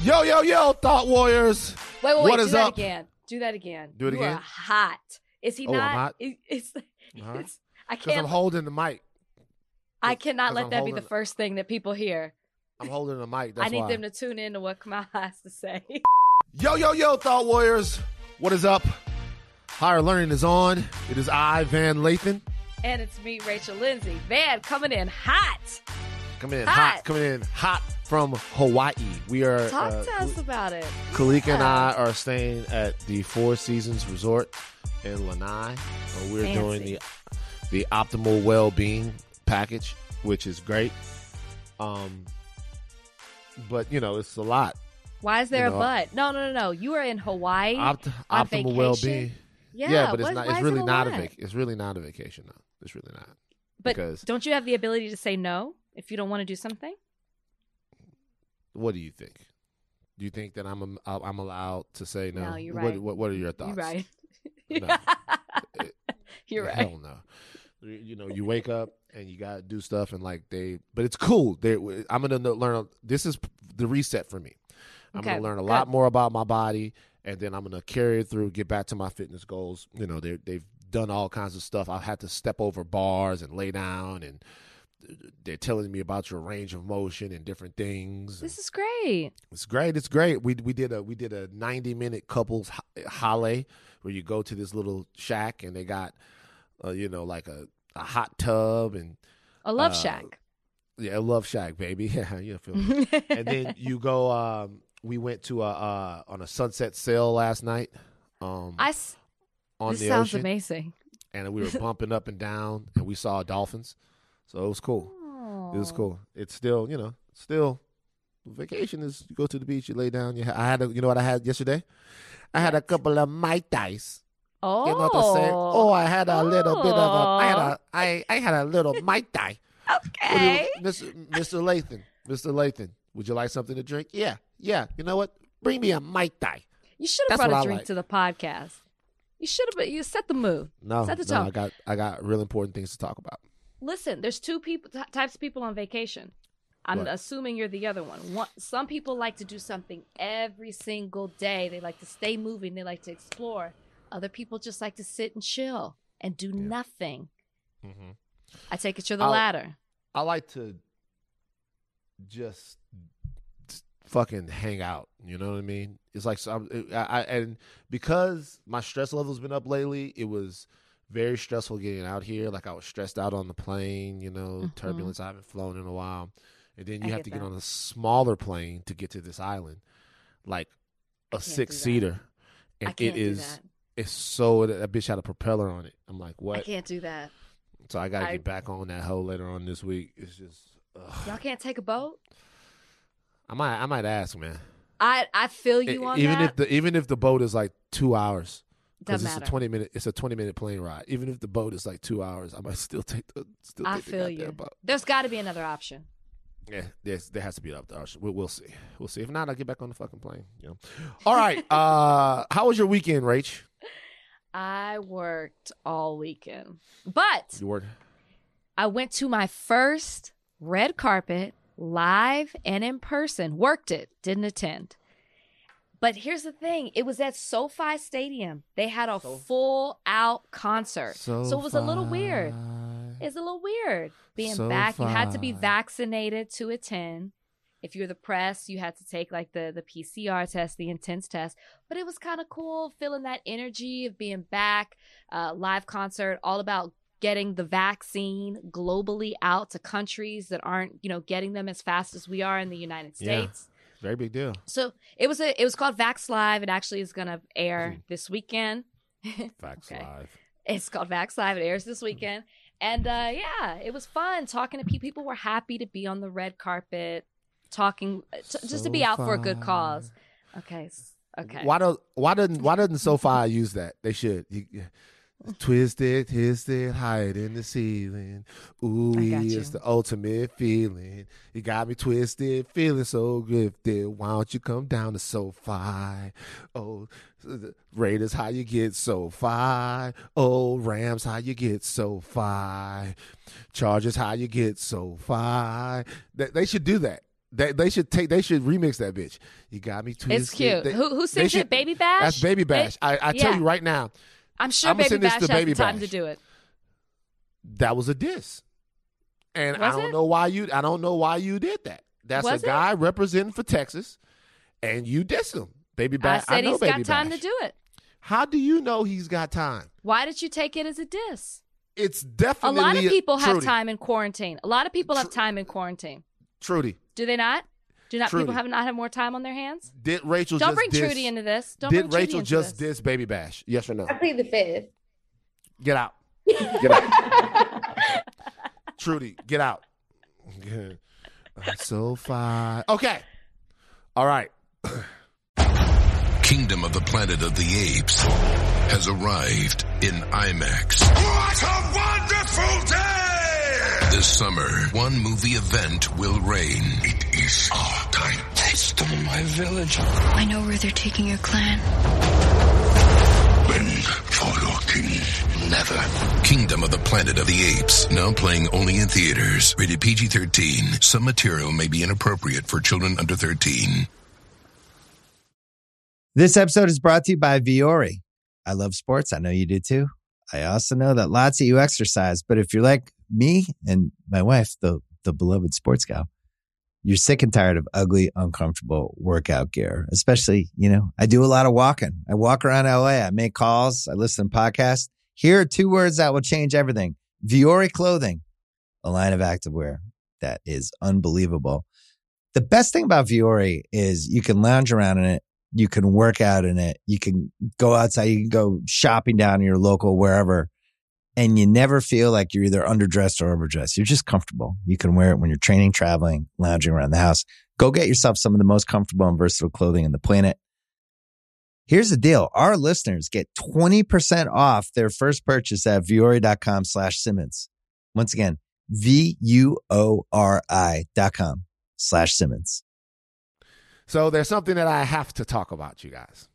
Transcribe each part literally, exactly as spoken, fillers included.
Yo, yo, yo, Thought Warriors. Wait, wait, wait. What Do is that up? again. Do that again. Do it you again? are hot. Is he Oh, not? I'm hot? It- it's, Uh-huh. it's, I Because can't. I'm holding the mic. I cannot 'cause let I'm that be the holding- first thing that people hear. I'm holding the mic. That's I need why. them to tune in to what Kamal has to say. Yo, yo, yo, Thought Warriors. What is up? Higher Learning is on. It is I, Van Lathan. And it's me, Rachel Lindsay. Van coming in hot. Coming in Hot. hot. Coming in hot from Hawaii. We are. Talk uh, to us about it. Kalika and Yeah. I are staying at the Four Seasons Resort in Lanai. Uh, We're Fancy. doing the the optimal well-being package, which is great. Um, but you know, it's a lot. Why is there You know, a but? No, no, no, no. You are in Hawaii. Opt- on optimal vacation? well-being. yeah, but it's what- not. why It's is really it not a lot? vac- It's really not a vacation, though. It's really not. But because don't you have the ability to say no if you don't want to do something? what do you think? Do you think that I'm a, I'm allowed to say no? No, you're What, right. what What are your thoughts? You're right. No. You're right. Hell no. You you know, you wake up and you gotta do stuff, and like they, but it's cool. They, I'm gonna know- learn. This is the reset for me. I'm Okay, gonna learn a good. lot more about my body, and then I'm gonna carry it through, get back to my fitness goals. You know, they they've done all kinds of stuff. I've had to step over bars and lay down, and they're telling me about your range of motion and different things. This is great. It's great. It's great. We we did a we did a ninety minute couples hale where you go to this little shack and they got uh, you know, like a, a hot tub and A love Uh, shack. yeah, a love shack, baby. Yeah, you feel me. And then you go. Um, we went to a uh, on a sunset sail last night. Um, I s- on this the sounds ocean, amazing. and we were bumping up and down, and we saw dolphins. So it was cool. It was Oh. cool. It's still, you know, still vacation is you go to the beach, you lay down. You ha- I had, a, you know what I had yesterday? I had a What? couple of Mai Tais. Oh. You know what I'm saying? Oh, I had a little bit of a, I had Oh. a, I, I had a little Mai Tai. Okay. Mister Mister Lathan, Mister Lathan, would you like something to drink? Yeah, yeah. You know what? Bring me a Mai Tai. You should have That's brought what a I drink like. to the podcast. You should have. You set the mood. No, Set the no, tone. I got, I got real important things to talk about. Listen, there's two people t- types of people on vacation. I'm What? assuming you're the other one. one. Some people like to do something every single day. They like to stay moving. They like to explore. Other people just like to sit and chill and do nothing. Mm-hmm. I take it you're the I'll- latter. I like to just fucking hang out. You know what I mean? It's like some, I, I and because my stress level's been up lately, it was very stressful getting out here. Like I was stressed out on the plane. You know, Mhm. turbulence. I haven't flown in a while, and then you I have get to get that. on a smaller plane to get to this island, like a can't do six that. seater, I and can't it do is. that. It's so that bitch had a propeller on it. I'm like, I what? can't do that. So I got to I- get back on that hoe later on this week. It's just, ugh. Y'all can't take a boat. I might, I might ask, man. I I feel you E- on even that. if the even if the boat is like two hours, because Doesn't it's matter. a twenty minute, it's a twenty minute plane ride. Even if the boat is like two hours, I might still take the still I take the feel goddamn you. boat. There's got to be another option. Yeah, there's, there has to be up there. We'll, we'll see. We'll see. If not, I'll get back on the fucking plane. You know. All right. uh, how was your weekend, Rach? I worked all weekend, but You worked. I went to my first red carpet live and in person. Worked it, didn't attend. But here's the thing. It was at SoFi Stadium. They had a So- full out concert. So, it was a little weird. fine. It's a little weird being So back. You had to be fine. vaccinated to attend. If you're the press, you had to take like the, the P C R test, the intense test. But it was kind of cool feeling that energy of being back. Uh, live concert, all about getting the vaccine globally out to countries that aren't, you know, getting them as fast as we are in the United Yeah. States. Very big deal. So it was a it was called Vax Live. It actually is gonna air Hmm. this weekend. Facts Okay. live. It's called Vax Live. It airs this weekend. And uh, yeah, it was fun talking to people. People were happy to be on the red carpet, talking, t- just to be out for a good cause. Okay. s- Okay. Why don't why doesn't why doesn't SoFi use that? They should. You, twisted, twisted, higher than the ceiling. Ooh, I got you. it's the ultimate feeling. You got me twisted, feeling so gifted. Why don't you come down to SoFi? Oh, the Raiders, how you get SoFi? Oh, Rams, how you get SoFi? Chargers, how you get SoFi? They, they should do that. They they should take they should remix that bitch. You got me twisted. It's cute. They, who who sings should, it? Baby Bash. That's Baby Bash. Ba- I, I yeah. tell you right now. I'm sure I'm Baby send this Bash to has Baby the time Bash. to do it. That was a diss, and Was I don't it? know why you. I don't know why you did that. That's Was a guy it? representing for Texas, and you diss him. Baby Bash. I said I know he's Baby got time Bash. to do it. How do you know he's got time? Why did you take it as a diss? It's A definitely lot of people have Trudy. time in quarantine. A lot of people have Tr- time in quarantine. Trudy, Do they not? Do not Trudy. people have not have more time on their hands? did Rachel Don't just bring diss, Trudy into this. Don't Did bring Rachel Trudy into just this. diss Baby Bash? Yes or no? I plead the fifth. Get out. Get out. Trudy, get out. I'm so fine. Okay. All right. Kingdom of the Planet of the Apes has arrived in IMAX. What a wonderful day! This summer, one movie event will reign. It is our time. They stole my village. I know where they're taking your clan. Bend for your king. Never. Kingdom of the Planet of the Apes, now playing only in theaters. Rated P G thirteen. Some material may be inappropriate for children under thirteen. This episode is brought to you by Viore. I love sports. I know you do too. I also know that lots of you exercise, but if you're like me and my wife, the, the beloved sports gal, you're sick and tired of ugly, uncomfortable workout gear. Especially, you know, I do a lot of walking. I walk around L A. I make calls. I listen to podcasts. Here are two words that will change everything. Viore Clothing, a line of activewear that is unbelievable. The best thing about Viore is you can lounge around in it. You can work out in it. You can go outside. You can go shopping down in your local wherever. And you never feel like you're either underdressed or overdressed. You're just comfortable. You can wear it when you're training, traveling, lounging around the house. Go get yourself some of the most comfortable and versatile clothing on the planet. Here's the deal. Our listeners get twenty percent off their first purchase at Viore.com slash Simmons. Once again, V-U-O-R-I dot com slash Simmons. So there's something that I have to talk about, you guys.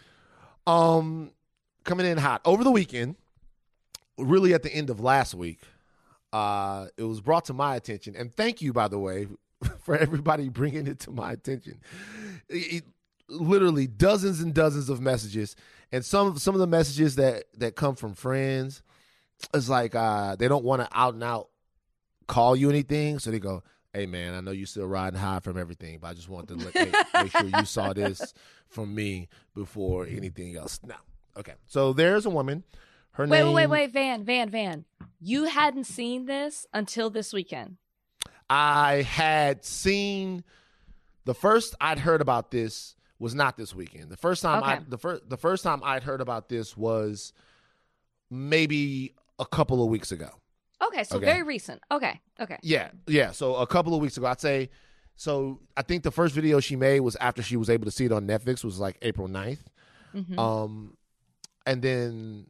Um, coming in hot over the weekend, really at the end of last week, uh, it was brought to my attention, and thank you, by the way, for everybody bringing it to my attention. It, it, literally dozens and dozens of messages, and some some of the messages that that come from friends, it's like uh, they don't want to out and out call you anything, so they go, "Hey man, I know you still riding high from everything, but I just wanted to let, make, make sure you saw this from me before anything else." Now, okay, so there's a woman. Her Wait, name. wait, wait, wait, Van, Van, Van. You hadn't seen this until this weekend. I had seen the first I'd heard about this was not this weekend. The first time Okay. I the first the first time I'd heard about this was maybe a couple of weeks ago. Okay, so Okay. very recent. Okay, okay. Yeah, yeah. So a couple of weeks ago, I'd say. So I think the first video she made was after she was able to see it on Netflix. Was like April ninth. Mhm. Um, and then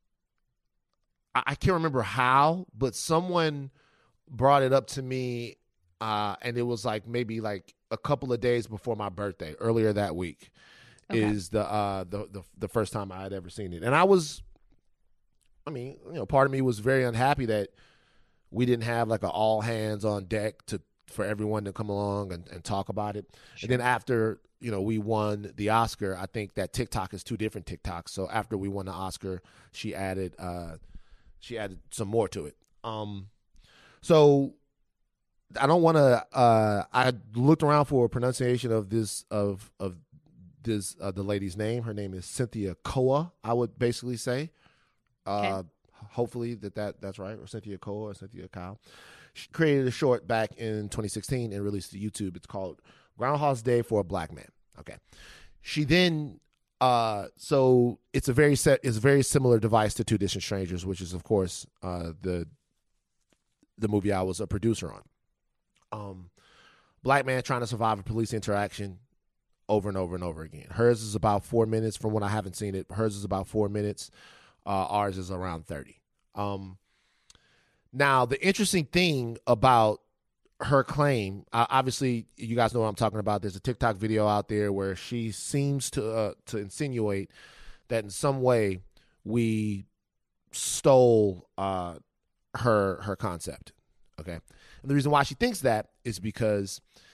I, I can't remember how, but someone brought it up to me, uh, and it was like maybe like a couple of days before my birthday, earlier that week, Okay. is the, uh, the the the first time I had ever seen it, and I was, I mean, you know, part of me was very unhappy that we didn't have like an all hands on deck to for everyone to come along and, and talk about it. Sure. And then after, you know, we won the Oscar, I think that TikTok is two different TikToks. So after we won the Oscar, she added uh, she added some more to it. Um, so I don't want to. Uh, I looked around for a pronunciation of this of of this uh, the lady's name. Her name is Cynthia Koa. I would basically say. Uh, Okay. Hopefully that, that that's right, or Cynthia Koa or Cynthia Kyle. She created a short back in twenty sixteen and released it to YouTube. It's called Groundhog's Day for a Black Man. Okay. She then, uh, so it's a very set, it's a very similar device to Two Distant Strangers, which is of course uh, the the movie I was a producer on. Um, black man trying to survive a police interaction over and over and over again. Hers is about four minutes from when I haven't seen it. Hers is about four minutes. Uh, ours is around thirty. Um, now, the interesting thing about her claim, uh, obviously, you guys know what I'm talking about. There's a TikTok video out there where she seems to uh, to insinuate that in some way we stole uh, her her concept. Okay, and the reason why she thinks that is because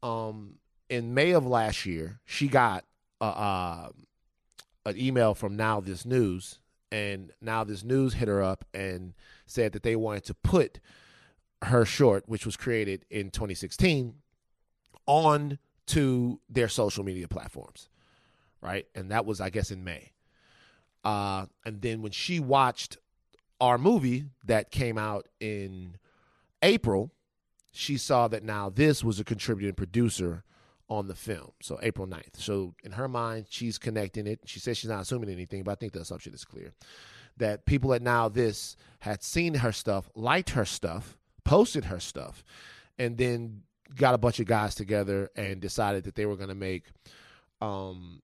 um, in May of last year, she got uh, uh, an email from Now This News, and Now This News hit her up and said that they wanted to put her short, which was created in twenty sixteen, on to their social media platforms, right? And that was, I guess, in May. Uh, and then when she watched our movie that came out in April, she saw that Now This was a contributing producer on the film, so April ninth. So in her mind, she's connecting it. She says she's not assuming anything, but I think the assumption is clear. That people at Now This had seen her stuff, liked her stuff, posted her stuff, and then got a bunch of guys together and decided that they were going to make um,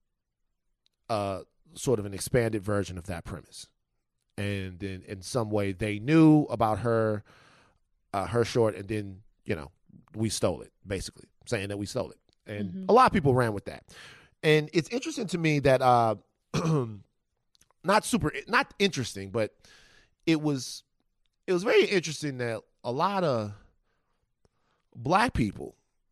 uh, sort of an expanded version of that premise. And then in some way they knew about her, uh, her short, and then, you know, we stole it, basically, saying that we stole it. And mm-hmm. a lot of people ran with that. And it's interesting to me that, uh, not super, not interesting, but it was, it was very interesting that a lot of black people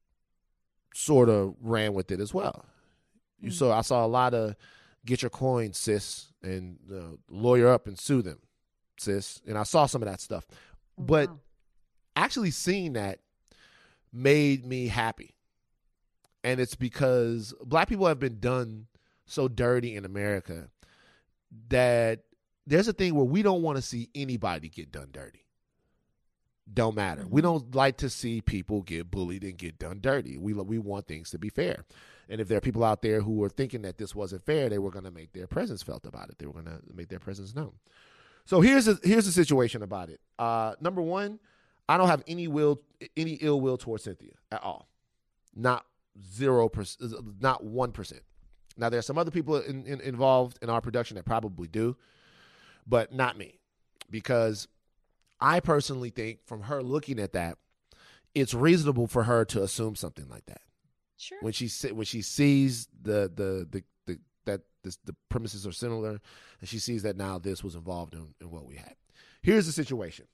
sort of ran with it as well. You mm-hmm. saw, I saw a lot of get your coin, sis, and uh, lawyer up and sue them, sis. And I saw some of that stuff. Oh, but wow. actually seeing that made me happy. And it's because black people have been done so dirty in America that there's a thing where we don't want to see anybody get done dirty. Don't matter. Mm-hmm. We don't like to see people get bullied and get done dirty. We we want things to be fair. And if there are people out there who were thinking that this wasn't fair, they were going to make their presence felt about it. They were going to make their presence known. So here's a, here's the situation about it. Uh, number one, I don't have any will, any ill will towards Cynthia at all. Not zero percent, not one percent. Now there's some other people in, in, involved in our production that probably do, but not me, because I personally think from her looking at that, it's reasonable for her to assume something like that. Sure. When she when she sees the the the, the that this, the premises are similar, and she sees that Now This was involved in, in what we had. Here's the situation.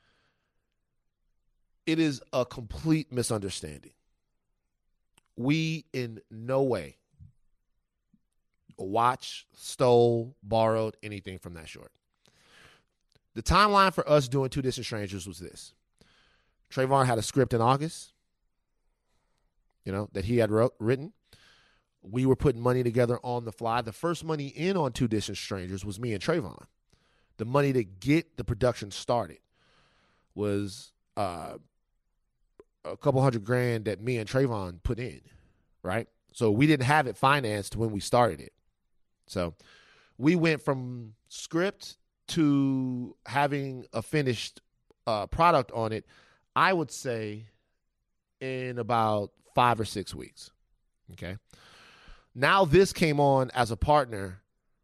It is a complete misunderstanding. We in no way watched, stole, borrowed anything from that short. The timeline for us doing Two Distant Strangers was this. Trayvon had a script in August, you know, that he had wrote, written. We were putting money together on the fly. The first money in on Two Distant Strangers was me and Trayvon. The money to get the production started was uh, a couple hundred grand that me and Trayvon put in, right? So we didn't have it financed when we started it. So we went from script to having a finished uh, product on it, I would say in about five or six weeks. Okay. Now This came on as a partner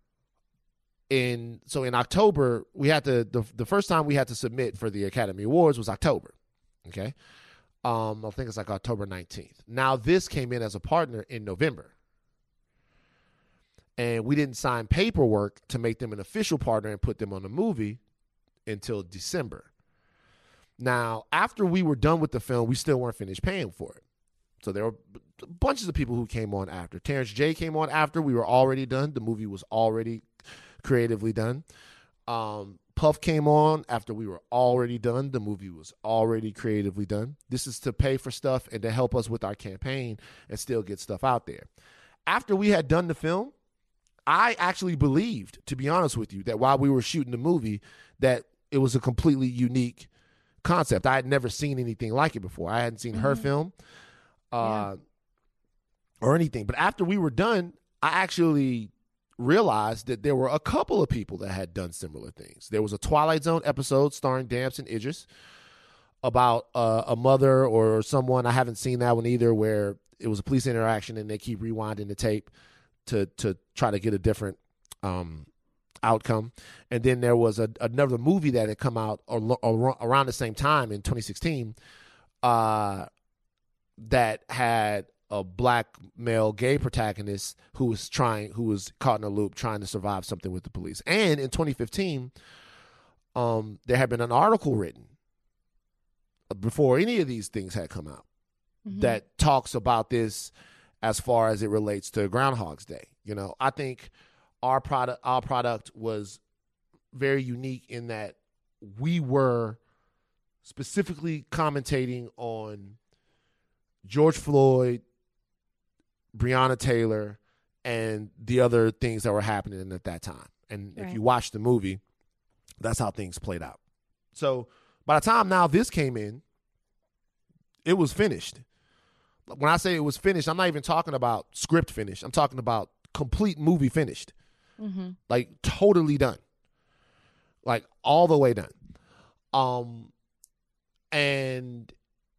in, so in October, we had to, the, the first time we had to submit for the Academy Awards was October. Okay. Um, I think it's like October nineteenth. Now This came in as a partner in November. And we didn't sign paperwork to make them an official partner and put them on the movie until December. Now, after we were done with the film, we still weren't finished paying for it. So there were bunches of people who came on after. Terrence J came on after. We were already done. The movie was already creatively done. Um, Puff came on after we were already done. The movie was already creatively done. This is to pay for stuff and to help us with our campaign and still get stuff out there. After we had done the film, I actually believed, to be honest with you, that while we were shooting the movie, that it was a completely unique concept. I had never seen anything like it before. I hadn't seen mm-hmm. her film uh, yeah. or anything. But after we were done, I actually realized that there were a couple of people that had done similar things. There was a Twilight Zone episode starring Damson Idris about uh, a mother or someone, I haven't seen that one either, where it was a police interaction and they keep rewinding the tape to to try to get a different um, outcome. And then there was a, another movie that had come out ar- ar- around the same time in twenty sixteen uh, that had a black male gay protagonist who was trying, who was caught in a loop trying to survive something with the police. And in twenty fifteen, um, there had been an article written before any of these things had come out Mm-hmm. that talks about this as far as it relates to Groundhog's Day. You know, I think our product, our product was very unique in that we were specifically commentating on George Floyd, Breonna Taylor, and the other things that were happening at that time. And right. if you watch the movie, that's how things played out. So by the time now this came in, it was finished. When I say it was finished, I'm not even talking about script finished. I'm talking about complete movie finished. Mm-hmm. Like totally done. Like all the way done. Um, and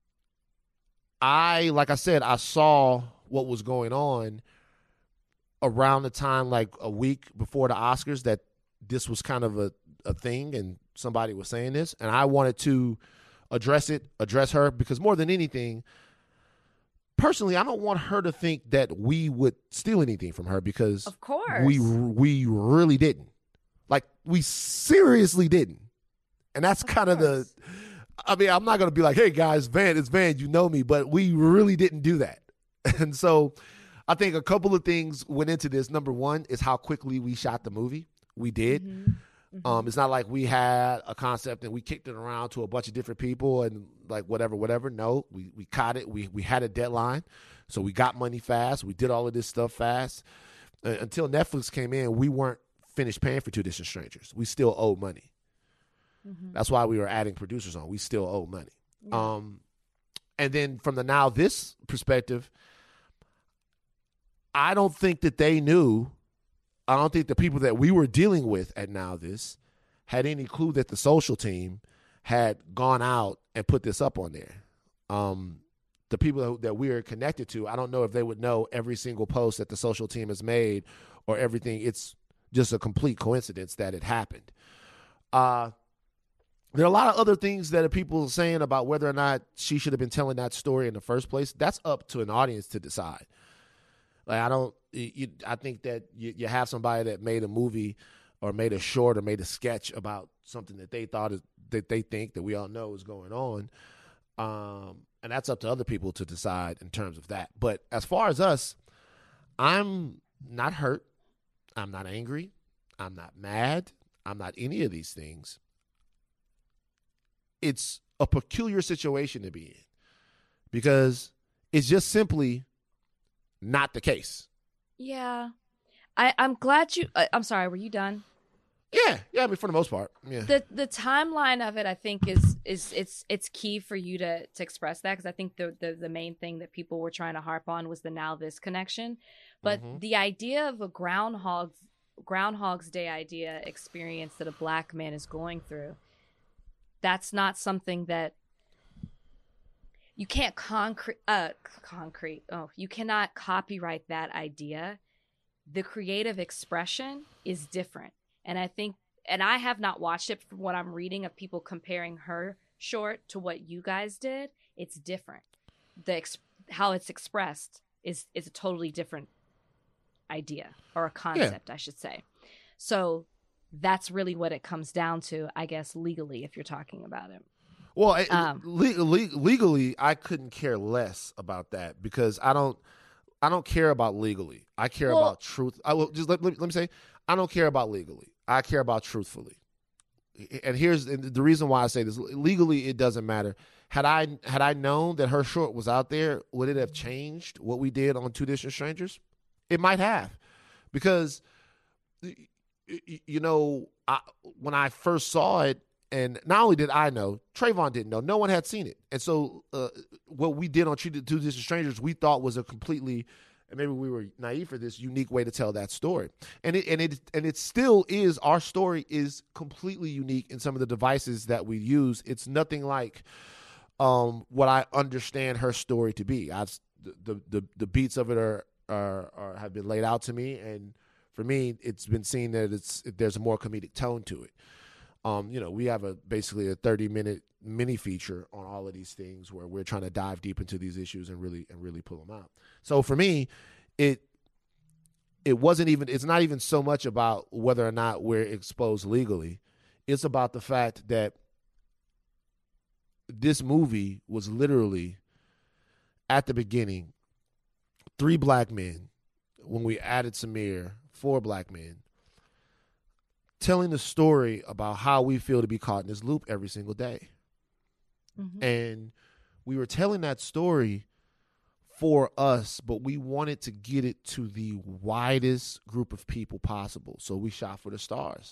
I, like I said, I saw what was going on around the time, like a week before the Oscars, that this was kind of a, a thing and somebody was saying this. And I wanted to address it, address her, because more than anything, personally, I don't want her to think that we would steal anything from her, because of course we we really didn't. Like, we seriously didn't. And that's kind of the, I mean, I'm not going to be like, hey, guys, Van, it's Van, you know me, but we really didn't do that. And so I think a couple of things went into this. Number one is how quickly we shot the movie. We did. Mm-hmm. Mm-hmm. Um, it's not like we had a concept and we kicked it around to a bunch of different people and like whatever, whatever. No, we, we caught it. We we had a deadline. So we got money fast. We did all of this stuff fast. Uh, until Netflix came in, we weren't finished paying for Two Distant Strangers. We still owe money. Mm-hmm. That's why we were adding producers on. We still owe money. Yeah. Um, and then from the Now This perspective, I don't think that they knew, I don't think the people that we were dealing with at Now This had any clue that the social team had gone out and put this up on there. Um, the people that we are connected to, I don't know if they would know every single post that the social team has made or everything. It's just a complete coincidence that it happened. Uh, there are a lot of other things that are people saying about whether or not she should have been telling that story in the first place. That's up to an audience to decide. Like, I don't, you, I think that you, you have somebody that made a movie or made a short or made a sketch about something that they thought is, that they think that we all know is going on. Um, and that's up to other people to decide in terms of that. But as far as us, I'm not hurt. I'm not angry. I'm not mad. I'm not any of these things. It's a peculiar situation to be in because it's just simply not the case. Yeah. I, I'm glad you, uh, I'm sorry, were you done? Yeah, yeah. I mean, for the most part, yeah. The the timeline of it, I think, is is it's it's key for you to to express that, because I think the, the the main thing that people were trying to harp on was the Now This connection, but mm-hmm. the idea of a groundhog's Groundhog's Day idea experience that a black man is going through, that's not something that you can't concrete. Uh, concrete. Oh, you cannot copyright that idea. The creative expression is different. And I think, and I have not watched it, from what I'm reading of people comparing her short to what you guys did, it's different. The ex- how it's expressed is is a totally different idea, or a concept, yeah. I should say. So that's really what it comes down to, I guess, legally, if you're talking about it. Well, um, le- le- legally, I couldn't care less about that, because I don't, I don't care about legally. I care well, about truth. I will just let, let, let me say, I don't care about legally. I care about truthfully. And here's the reason why I say this. Legally, it doesn't matter. Had I had I known that her short was out there, would it have changed what we did on Two Distant Strangers? It might have, because, you know, I, when I first saw it, and not only did I know, Trayvon didn't know. No one had seen it. And so uh, what we did on Two Distant Strangers, we thought was a completely, and maybe we were naive for this, unique way to tell that story. And it and it and it still is, our story is completely unique in some of the devices that we use. It's nothing like um, what I understand her story to be. I've the the the beats of it are, are are have been laid out to me, and for me, it's been seen that it's there's a more comedic tone to it. Um, you know, we have a basically a thirty minute mini feature on all of these things where we're trying to dive deep into these issues and really and really pull them out. So for me, it it wasn't even it's not even so much about whether or not we're exposed legally. It's about the fact that this movie was literally at the beginning, three black men, when we added Samir, four black men, telling the story about how we feel to be caught in this loop every single day. Mm-hmm. And we were telling that story for us, but we wanted to get it to the widest group of people possible. So we shot for the stars.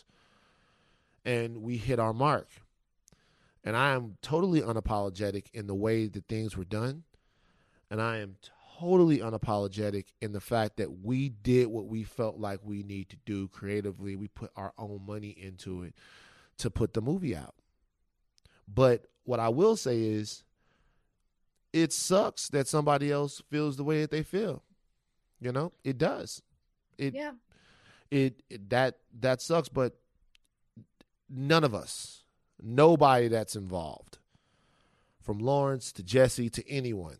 And we hit our mark. And I am totally unapologetic in the way that things were done. And I am totally unapologetic in the fact that we did what we felt like we need to do creatively. We put our own money into it to put the movie out. But what I will say is, it sucks that somebody else feels the way that they feel. You know, it does. It, yeah. It, it that that sucks, but none of us, nobody that's involved, from Lawrence to Jesse to anyone,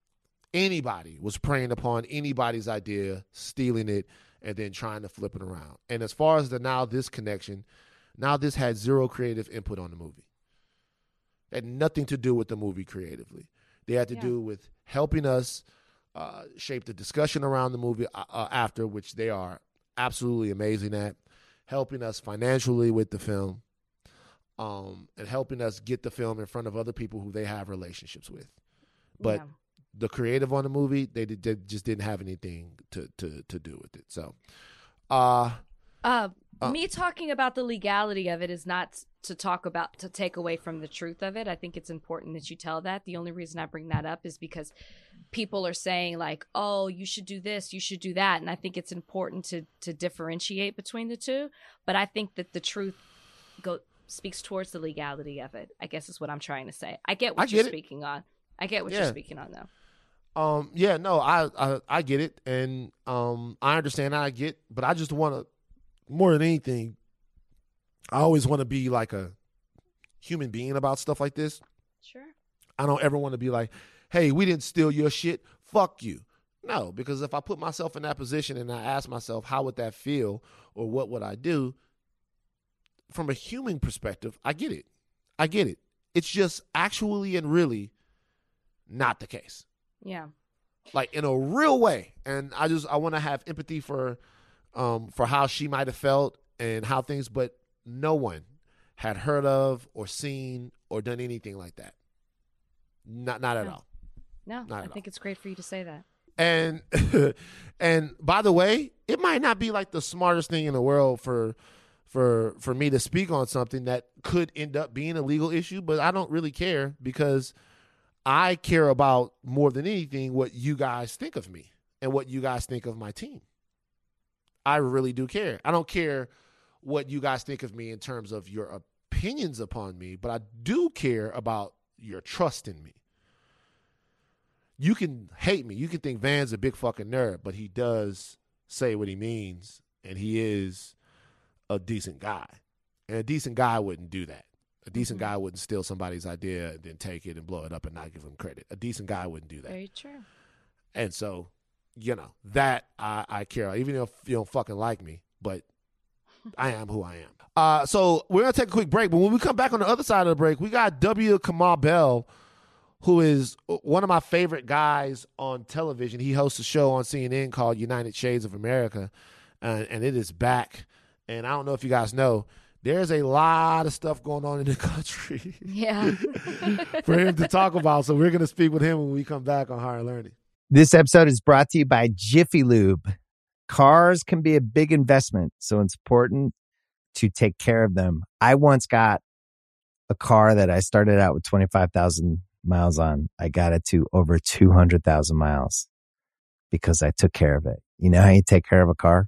anybody was preying upon anybody's idea, stealing it, and then trying to flip it around. And as far as the Now This connection, Now This had zero creative input on the movie. It had nothing to do with the movie creatively. They had to yeah. do with helping us uh, shape the discussion around the movie uh, after, which they are absolutely amazing at, helping us financially with the film, um, and helping us get the film in front of other people who they have relationships with. But yeah. the creative on the movie, they, did, they just didn't have anything to, to, to do with it. So, uh, uh, uh, me talking about the legality of it is not to talk about, to take away from the truth of it. I think it's important that you tell that. The only reason I bring that up is because people are saying like, oh, you should do this, you should do that. And I think it's important to to differentiate between the two. But I think that the truth go speaks towards the legality of it, I guess is what I'm trying to say. I get what I you're get speaking on. I get what yeah. you're speaking on, though. Um, yeah, no, I, I, I get it. And um, I understand how I get, but I just want to, more than anything, I always want to be like a human being about stuff like this. Sure. I don't ever want to be like, hey, we didn't steal your shit. Fuck you. No, because if I put myself in that position and I ask myself, how would that feel or what would I do? From a human perspective, I get it. I get it. It's just actually and really not the case. Yeah. Like in a real way. And I just, I want to have empathy for, um, for how she might have felt and how things, but no one had heard of or seen or done anything like that. Not, not at no. all. No, not I think all. it's great for you to say that. And, and by the way, it might not be like the smartest thing in the world for, for, for me to speak on something that could end up being a legal issue, but I don't really care because I care about more than anything what you guys think of me and what you guys think of my team. I really do care. I don't care what you guys think of me in terms of your opinions upon me, but I do care about your trust in me. You can hate me. You can think Van's a big fucking nerd, but he does say what he means, and he is a decent guy. And a decent guy wouldn't do that. A decent mm-hmm. guy wouldn't steal somebody's idea and then take it and blow it up and not give him credit. A decent guy wouldn't do that. Very true. And so, you know, that I, I care, even if you don't fucking like me, but I am who I am. Uh, so we're going to take a quick break, but when we come back on the other side of the break, we got W. Kamau Bell, who is one of my favorite guys on television. He hosts a show on C N N called United Shades of America, and, and it is back. And I don't know if you guys know, there's a lot of stuff going on in the country yeah. for him to talk about. So we're going to speak with him when we come back on Higher Learning. This episode is brought to you by Jiffy Lube. Cars can be a big investment, so it's important to take care of them. I once got a car that I started out with twenty-five thousand miles on. I got it to over two hundred thousand miles because I took care of it. You know how you take care of a car?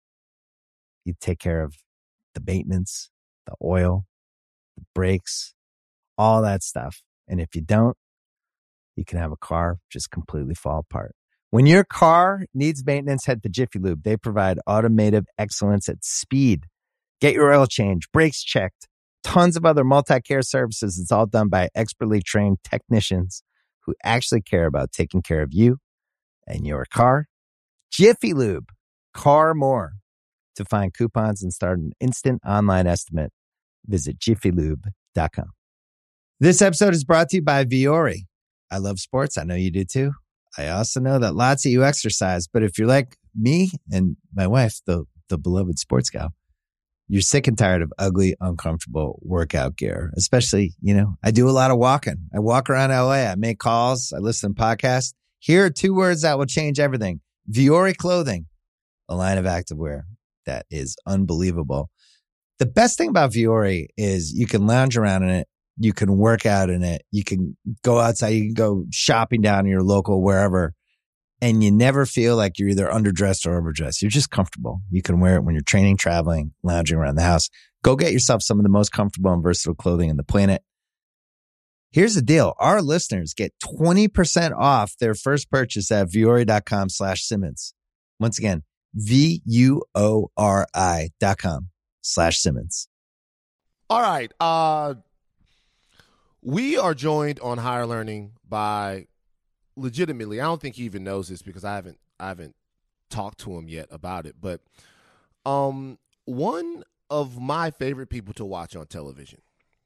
You take care of the maintenance, the oil, the brakes, all that stuff. And if you don't, you can have a car just completely fall apart. When your car needs maintenance, head to Jiffy Lube. They provide automotive excellence at speed. Get your oil change, brakes checked, tons of other multi-care services. It's all done by expertly trained technicians who actually care about taking care of you and your car. Jiffy Lube, car more. To find coupons and start an instant online estimate, visit jiffy lube dot com. This episode is brought to you by Viore. I love sports. I know you do too. I also know that lots of you exercise, but if you're like me and my wife, the, the beloved sports gal, you're sick and tired of ugly, uncomfortable workout gear, especially, you know, I do a lot of walking. I walk around L A. I make calls. I listen to podcasts. Here are two words that will change everything. Vuori Clothing, a line of activewear that is unbelievable. The best thing about Vuori is you can lounge around in it. You can work out in it. You can go outside. You can go shopping down in your local, wherever. And you never feel like you're either underdressed or overdressed. You're just comfortable. You can wear it when you're training, traveling, lounging around the house. Go get yourself some of the most comfortable and versatile clothing on the planet. Here's the deal. Our listeners get twenty percent off their first purchase at vuori.com slash Simmons. Once again, V-U-O-R-I dot com slash Simmons. All right. Uh, we are joined on Higher Learning by legitimately, I don't think he even knows this because I haven't I haven't talked to him yet about it, but um, one of my favorite people to watch on television.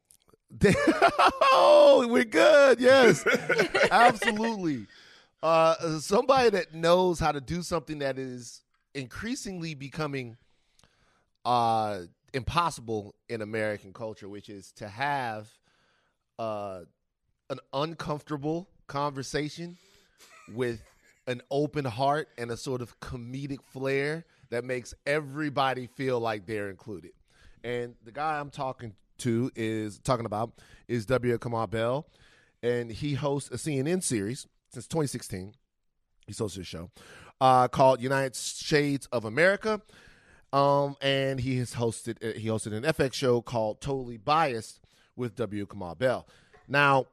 Oh, we're good. Yes, absolutely. Uh, somebody that knows how to do something that is increasingly becoming uh, impossible in American culture, which is to have uh, an uncomfortable conversation with an open heart and a sort of comedic flair that makes everybody feel like they're included. And the guy I'm talking to is talking about is W. Kamau Bell, and he hosts a C N N series since twenty sixteen. He's hosted a show uh, called United Shades of America, um, and he has hosted he hosted an F X show called Totally Biased with W. Kamau Bell. Now,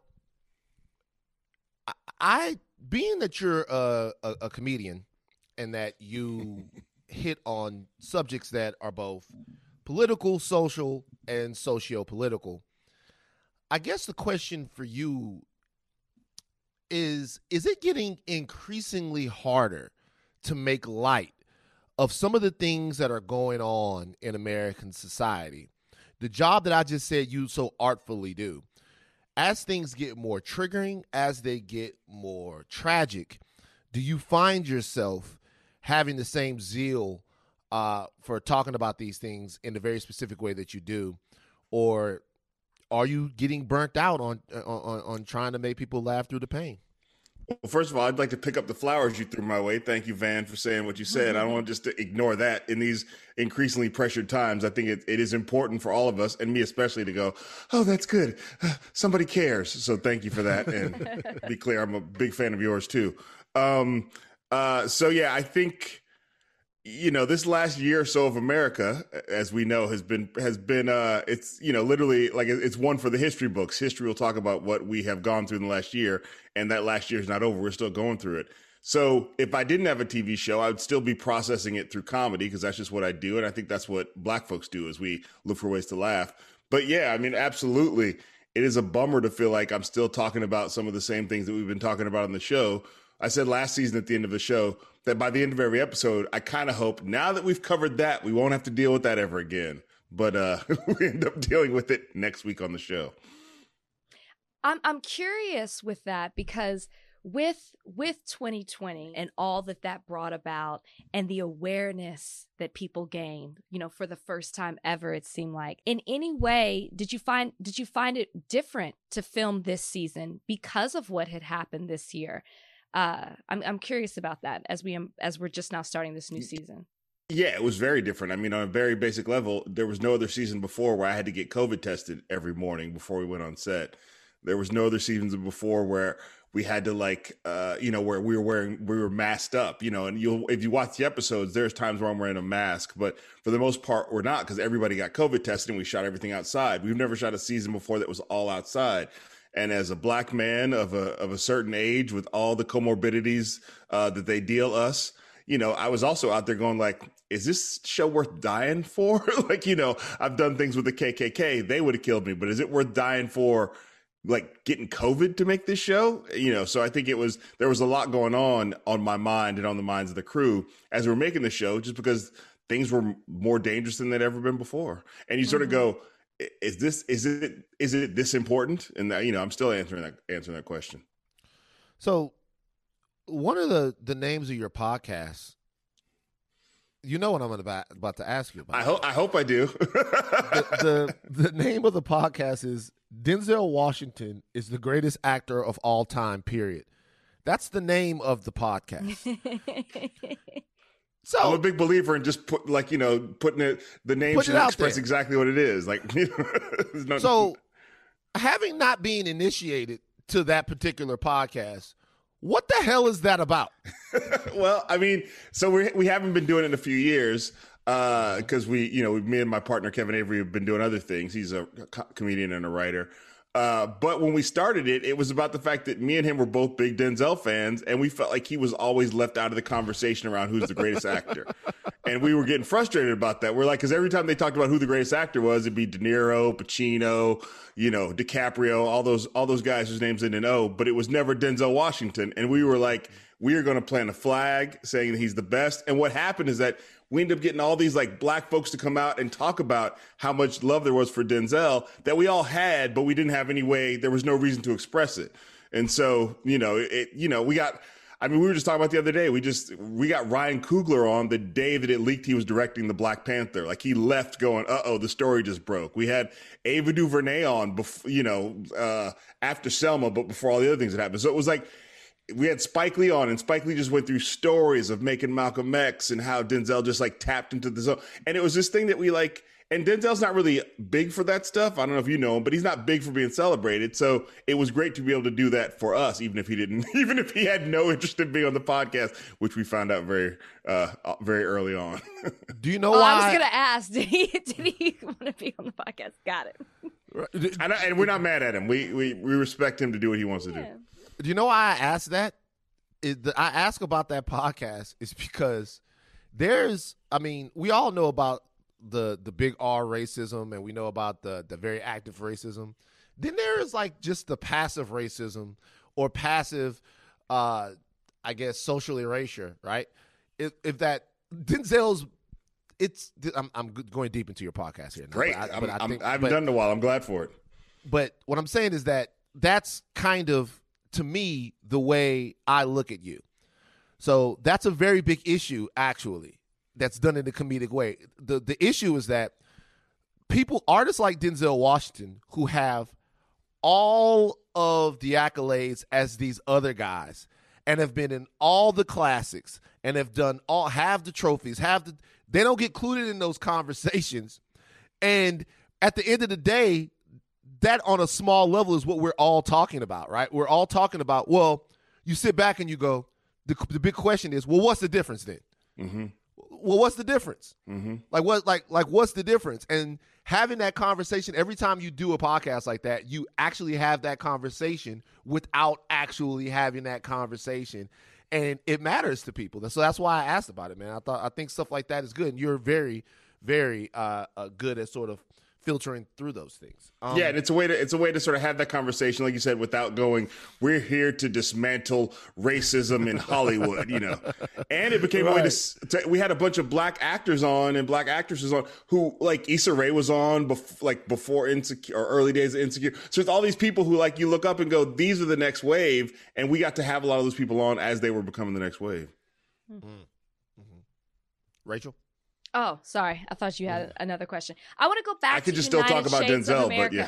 I, I being that you're a, a, a comedian and that you hit on subjects that are both political, social, and socio-political, I guess the question for you is, is it getting increasingly harder to make light of some of the things that are going on in American society? The job that I just said you so artfully do. As things get more triggering, as they get more tragic, do you find yourself having the same zeal uh, for talking about these things in the very specific way that you do? Or are you getting burnt out on, on, on trying to make people laugh through the pain? Well, first of all, I'd like to pick up the flowers you threw my way. Thank you, Van, for saying what you said. I don't want just to ignore that in these increasingly pressured times. I think it, it is important for all of us, and me especially, to go, oh, that's good. Somebody cares. So thank you for that. And be clear, I'm a big fan of yours too. Um, uh, so yeah, I think, you know, this last year or so of America, as we know, has been, has been, uh, it's, you know, literally like it's one for the history books. History will talk about what we have gone through in the last year, and that last year is not over. We're still going through it. So if I didn't have a T V show, I would still be processing it through comedy, because that's just what I do. And I think that's what Black folks do, is we look for ways to laugh. But yeah, I mean, absolutely. It is a bummer to feel like I'm still talking about some of the same things that we've been talking about on the show. I said last season at the end of the show that by the end of every episode, I kind of hope now that we've covered that, we won't have to deal with that ever again. But uh, we end up dealing with it next week on the show. I'm I'm curious with that, because with with twenty twenty and all that that brought about, and the awareness that people gained, you know, for the first time ever, it seemed like, in any way, did you find did you find it different to film this season because of what had happened this year? Uh, I'm I'm curious about that as we as we're just now starting this new season. Yeah, it was very different. I mean, on a very basic level, there was no other season before where I had to get COVID tested every morning before we went on set. There was no other seasons before where we had to, like, uh, you know, where we were wearing, we were masked up, you know, and you'll, if you watch the episodes, there's times where I'm wearing a mask, but for the most part, we're not, because everybody got COVID tested and we shot everything outside. We've never shot a season before that was all outside. And as a Black man of a, of a certain age with all the comorbidities uh, that they deal us, you know, I was also out there going like, is this show worth dying for? Like, you know, I've done things with the K K K. They would have killed me, but is it worth dying for, like, getting COVID to make this show? You know, so I think it was, there was a lot going on on my mind and on the minds of the crew as we were making the show, just because things were more dangerous than they'd ever been before. And you sort of go, is this, is it, is it this important? And, you know, I'm still answering that, answering that question. So one of the, the names of your podcast, you know what I'm about, about to ask you about. I hope I hope I do. the, the the name of the podcast is Denzel Washington is the greatest actor of all time, period. That's the name of the podcast. So I'm a big believer in just put like, you know, putting it, the name Put should it out express there. exactly what it is. Like, you know, there's no- So having not been initiated to that particular podcast, what the hell is that about? well, I mean, so we we haven't been doing it in a few years because uh, we, you know, me and my partner Kevin Avery have been doing other things. He's a co- comedian and a writer. Uh, but when we started it, it was about the fact that me and him were both big Denzel fans, and we felt like he was always left out of the conversation around who's the greatest actor. And we were getting frustrated about that. We're like, because every time they talked about who the greatest actor was, it'd be De Niro, Pacino, you know, DiCaprio, all those all those guys whose names didn't know, but it was never Denzel Washington. And we were like, we are going to plant a flag saying that he's the best. And what happened is that we ended up getting all these like black folks to come out and talk about how much love there was for Denzel that we all had, but we didn't have any way. There was no reason to express it. And so, you know, it, you know, we got, I mean, we were just talking about the other day. We just, we got Ryan Coogler on the day that it leaked he was directing the Black Panther. Like he left going, uh-oh, the story just broke. We had Ava DuVernay on, before, you know, uh, after Selma, but before all the other things that happened. So it was like, we had Spike Lee on, and Spike Lee just went through stories of making Malcolm X and how Denzel just like tapped into the zone. And it was this thing that we like, and Denzel's not really big for that stuff. I don't know if you know him, but he's not big for being celebrated. So it was great to be able to do that for us, even if he didn't, even if he had no interest in being on the podcast, which we found out very, uh, very early on. Do you know oh, why? I was going to ask, did he, did he want to be on the podcast? Got it. and, and we're not mad at him. We, we, we respect him to do what he wants to do. Yeah. Do you know why I asked that? Is the, I ask about that podcast is because there's, I mean, we all know about the the big R racism, and we know about the the very active racism. Then there is like just the passive racism or passive, uh, I guess, social erasure, right? If, if that Denzel's, it's I'm I'm going deep into your podcast here. Now, Great, but I, I'm, but I I'm, think, I haven't but, done it in a while. I'm glad for it. But what I'm saying is that that's kind of, to me, the way I look at you. So that's a very big issue, actually, that's done in a comedic way. The the issue is that people, artists like Denzel Washington, who have all of the accolades as these other guys and have been in all the classics and have done all, have the trophies, have the, they don't get included in those conversations. And at the end of the day, that on a small level is what we're all talking about, right? We're all talking about, well, you sit back and you go, the, the big question is, well, what's the difference then? Mm-hmm. Well, what's the difference? Mm-hmm. Like what, like, like what's the difference? And having that conversation, every time you do a podcast like that, you actually have that conversation without actually having that conversation. And it matters to people. So that's why I asked about it, man. I thought, I think stuff like that is good. And you're very, very uh, uh, good at sort of filtering through those things. Um, yeah, and it's a way to it's a way to sort of have that conversation, like you said, without going, we're here to dismantle racism in Hollywood, you know. And it became right. a way to, to. We had a bunch of black actors on and black actresses on who, like Issa Rae was on, bef- like before Insecure or early days of Insecure. So it's all these people who, like, you look up and go, these are the next wave, and we got to have a lot of those people on as they were becoming the next wave. Mm-hmm. Mm-hmm. Rachel. Oh, sorry. I thought you had another question. I want to go back I could to just United still talk about Shades Denzel, of but yeah.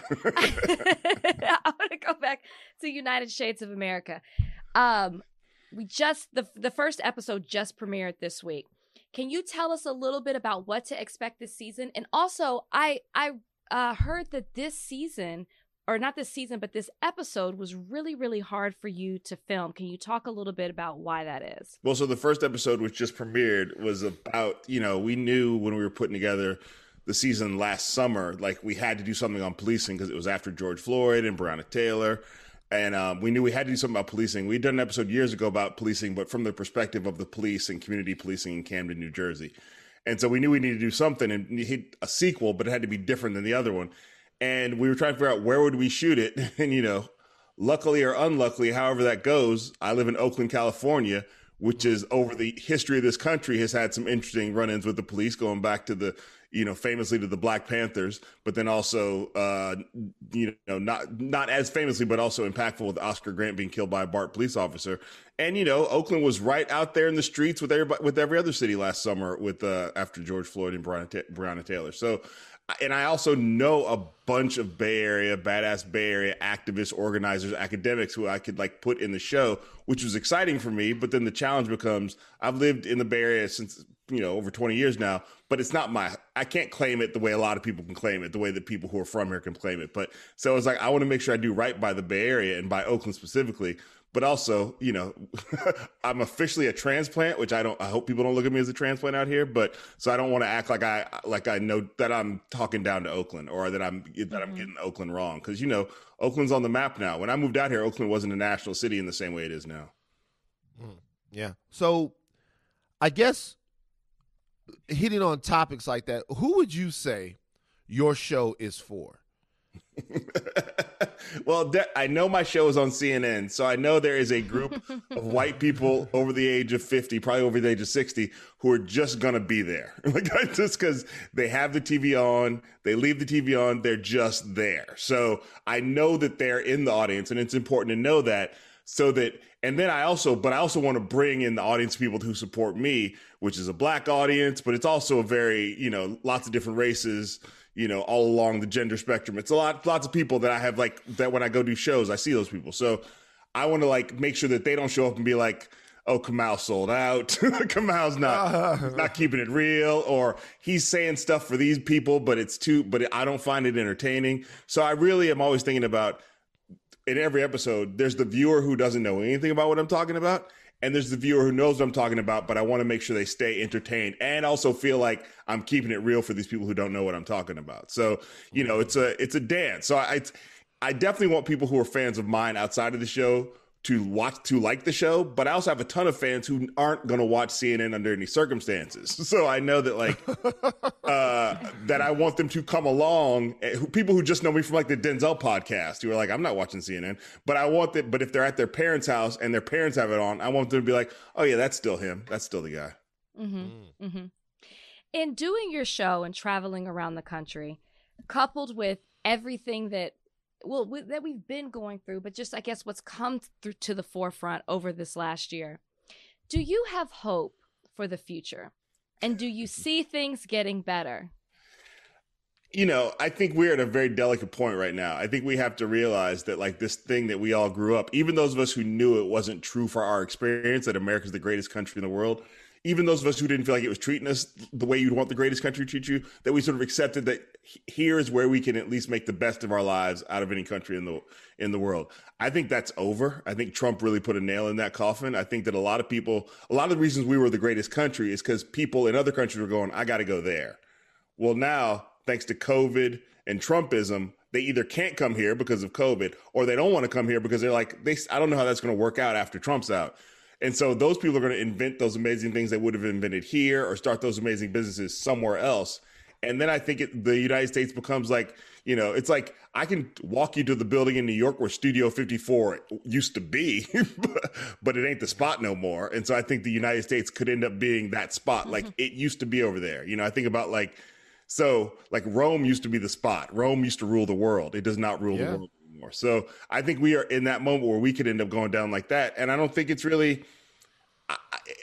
I want to go back to United Shades of America. Um, we just the the first episode just premiered this week. Can you tell us a little bit about what to expect this season? And also, I I uh, heard that this season, or not this season, but this episode was really, really hard for you to film. Can you talk a little bit about why that is? Well, so the first episode, which just premiered, was about, you know, we knew when we were putting together the season last summer, like we had to do something on policing because it was after George Floyd and Breonna Taylor. And um, we knew we had to do something about policing. We'd done an episode years ago about policing, but from the perspective of the police and community policing in Camden, New Jersey. And so we knew we needed to do something and hit a sequel, but it had to be different than the other one. And we were trying to figure out where would we shoot it. And, you know, luckily or unluckily, however that goes, I live in Oakland, California. which is over the history of this country has had some interesting run-ins with the police, going back to the, you know, famously to the Black Panthers, but then also, uh, you know, not not as famously, but also impactful with Oscar Grant being killed by a BART police officer. And, you know, Oakland was right out there in the streets with everybody, with every other city last summer with uh, after George Floyd and Breonna, Ta- Breonna Taylor. So, and I also know a bunch of Bay Area, badass Bay Area activists, organizers, academics who I could like put in the show, which was exciting for me. But then the challenge becomes I've lived in the Bay Area since, you know, over twenty years now, but it's not my, I can't claim it the way a lot of people can claim it, the way that people who are from here can claim it. But so it's like, I want to make sure I do right by the Bay Area and by Oakland specifically. But also, you know, I'm officially a transplant, which I don't, I hope people don't look at me as a transplant out here. But so I don't want to act like I, like I know that I'm talking down to Oakland or that I'm, that mm-hmm. I'm getting Oakland wrong. Cause you know, Oakland's on the map now. When I moved out here, Oakland wasn't a national city in the same way it is now. Mm, yeah. So I guess hitting on topics like that, who would you say your show is for? Well, de- I know my show is on C N N, so I know there is a group of white people over the age of fifty, probably over the age of sixty, who are just going to be there. Like, just because they have the T V on, they leave the T V on, they're just there. So I know that they're in the audience, and it's important to know that so that, and then I also, but I also want to bring in the audience people who support me, which is a Black audience, but it's also a very, you know, lots of different races, you know, all along the gender spectrum. It's a lot, lots of people that I have like that when I go do shows, I see those people. So I want to like make sure that they don't show up and be like, oh, Kamau sold out. Kamau's not, uh, not keeping it real, or he's saying stuff for these people, but it's too, but I don't find it entertaining. So I really am always thinking about in every episode, there's the viewer who doesn't know anything about what I'm talking about. And there's the viewer who knows what I'm talking about, but I want to make sure they stay entertained and also feel like I'm keeping it real for these people who don't know what I'm talking about. So, you know, it's a it's a dance. So I I definitely want people who are fans of mine outside of the show to watch, to like the show, but I also have a ton of fans who aren't going to watch C N N under any circumstances. So I know that like, uh, that I want them to come along, people who just know me from like the Denzel podcast, who are like, I'm not watching C N N, but I want that, but if they're at their parents' house and their parents have it on, I want them to be like, oh yeah, that's still him. That's still the guy. Mm-hmm. Mm-hmm. In doing your show and traveling around the country, coupled with everything that well, we, that we've been going through, but just, I guess, what's come through to the forefront over this last year. Do you have hope for the future? And do you see things getting better? You know, I think we're at a very delicate point right now. I think we have to realize that, like, this thing that we all grew up, even those of us who knew it wasn't true for our experience, that America's the greatest country in the world, even those of us who didn't feel like it was treating us the way you'd want the greatest country to treat you, that we sort of accepted that here is where we can at least make the best of our lives out of any country in the in the world. I think that's over. I think Trump really put a nail in that coffin. I think that a lot of people, a lot of the reasons we were the greatest country is because people in other countries were going, I got to go there. Well, now, thanks to COVID and Trumpism, they either can't come here because of COVID, or they don't want to come here because they're like, they, I don't know how that's going to work out after Trump's out. And so those people are going to invent those amazing things they would have invented here or start those amazing businesses somewhere else. And then I think it, the United States becomes like, you know, it's like I can walk you to the building in New York where Studio fifty-four used to be, but it ain't the spot no more. And so I think the United States could end up being that spot. Like it used to be over there. You know, I think about like, so like Rome used to be the spot. Rome used to rule the world. It does not rule yeah. the world anymore. So I think we are in that moment where we could end up going down like that. And I don't think it's really, I,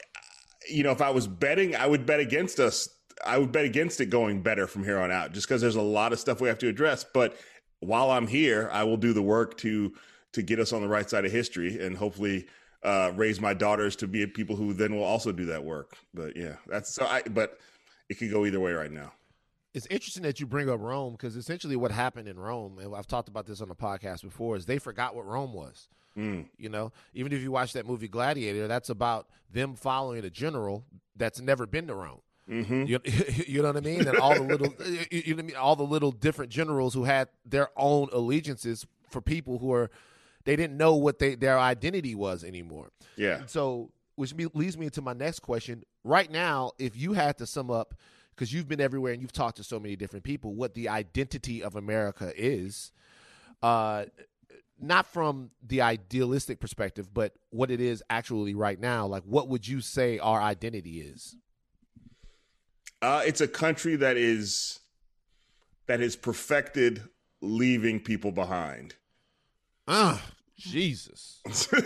you know, if I was betting, I would bet against us. I would bet against it going better from here on out, just because there's a lot of stuff we have to address. But while I'm here, I will do the work to to get us on the right side of history and hopefully uh, raise my daughters to be people who then will also do that work. But yeah, that's so. I but it could go either way right now. It's interesting that you bring up Rome, because essentially what happened in Rome, and I've talked about this on the podcast before, is they forgot what Rome was. Mm. You know, even if you watch that movie Gladiator, that's about them following a general that's never been to Rome. Mm-hmm. You, you know what I mean? And all the little, you know what I mean? All the little different generals who had their own allegiances for people who are, they didn't know what they their identity was anymore. Yeah. And so, which leads me to my next question. Right now, if you had to sum up, because you've been everywhere and you've talked to so many different people, what the identity of America is, uh, not from the idealistic perspective, but what it is actually right now. Like, what would you say our identity is? Uh, it's a country that is that has perfected leaving people behind. Ah, Jesus.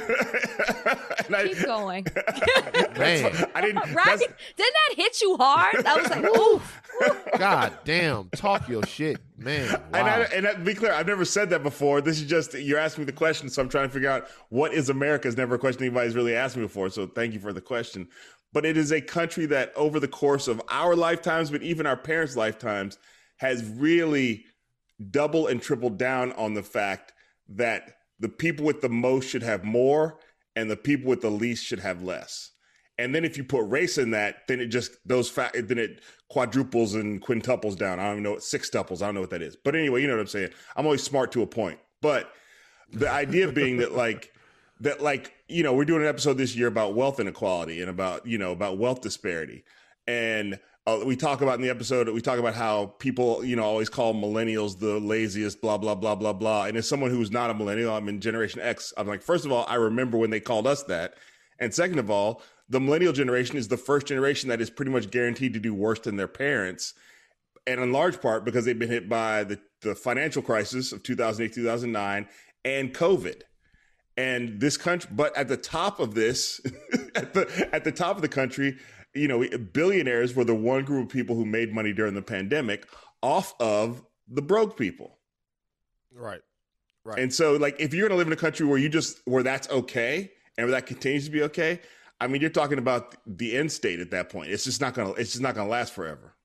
I, Keep going. Man. I didn't. Right? Didn't that hit you hard? I was like, ooh. God damn. Talk your shit, man. Wow. And, I, and I, to be clear, I've never said that before. This is just, you're asking me the question, so I'm trying to figure out what is America is never a question anybody's really asked me before, so thank you for the question. But it is a country that over the course of our lifetimes, but even our parents' lifetimes, has really double and tripled down on the fact that the people with the most should have more and the people with the least should have less. And then if you put race in that, then it just, those fa- then it quadruples and quintuples down. I don't even know, sextuples. I don't know what that is. But anyway, you know what I'm saying? I'm always smart to a point. But the idea being that like, that like, you know, we're doing an episode this year about wealth inequality and about, you know, about wealth disparity. And uh, we talk about in the episode, we talk about how people, you know, always call millennials the laziest, blah, blah, blah, blah, blah. And as someone who's not a millennial, I'm in Generation X. I'm like, first of all, I remember when they called us that. And second of all, the millennial generation is the first generation that is pretty much guaranteed to do worse than their parents. And in large part because they've been hit by the, the financial crisis of two thousand eight, two thousand nine and COVID. And this country, but at the top of this, at the at the top of the country, you know, billionaires were the one group of people who made money during the pandemic off of the broke people. Right. Right. And so, like, if you're going to live in a country where you just, where that's okay and where that continues to be okay, I mean, you're talking about the end state at that point. It's just not going to, it's just not going to last forever.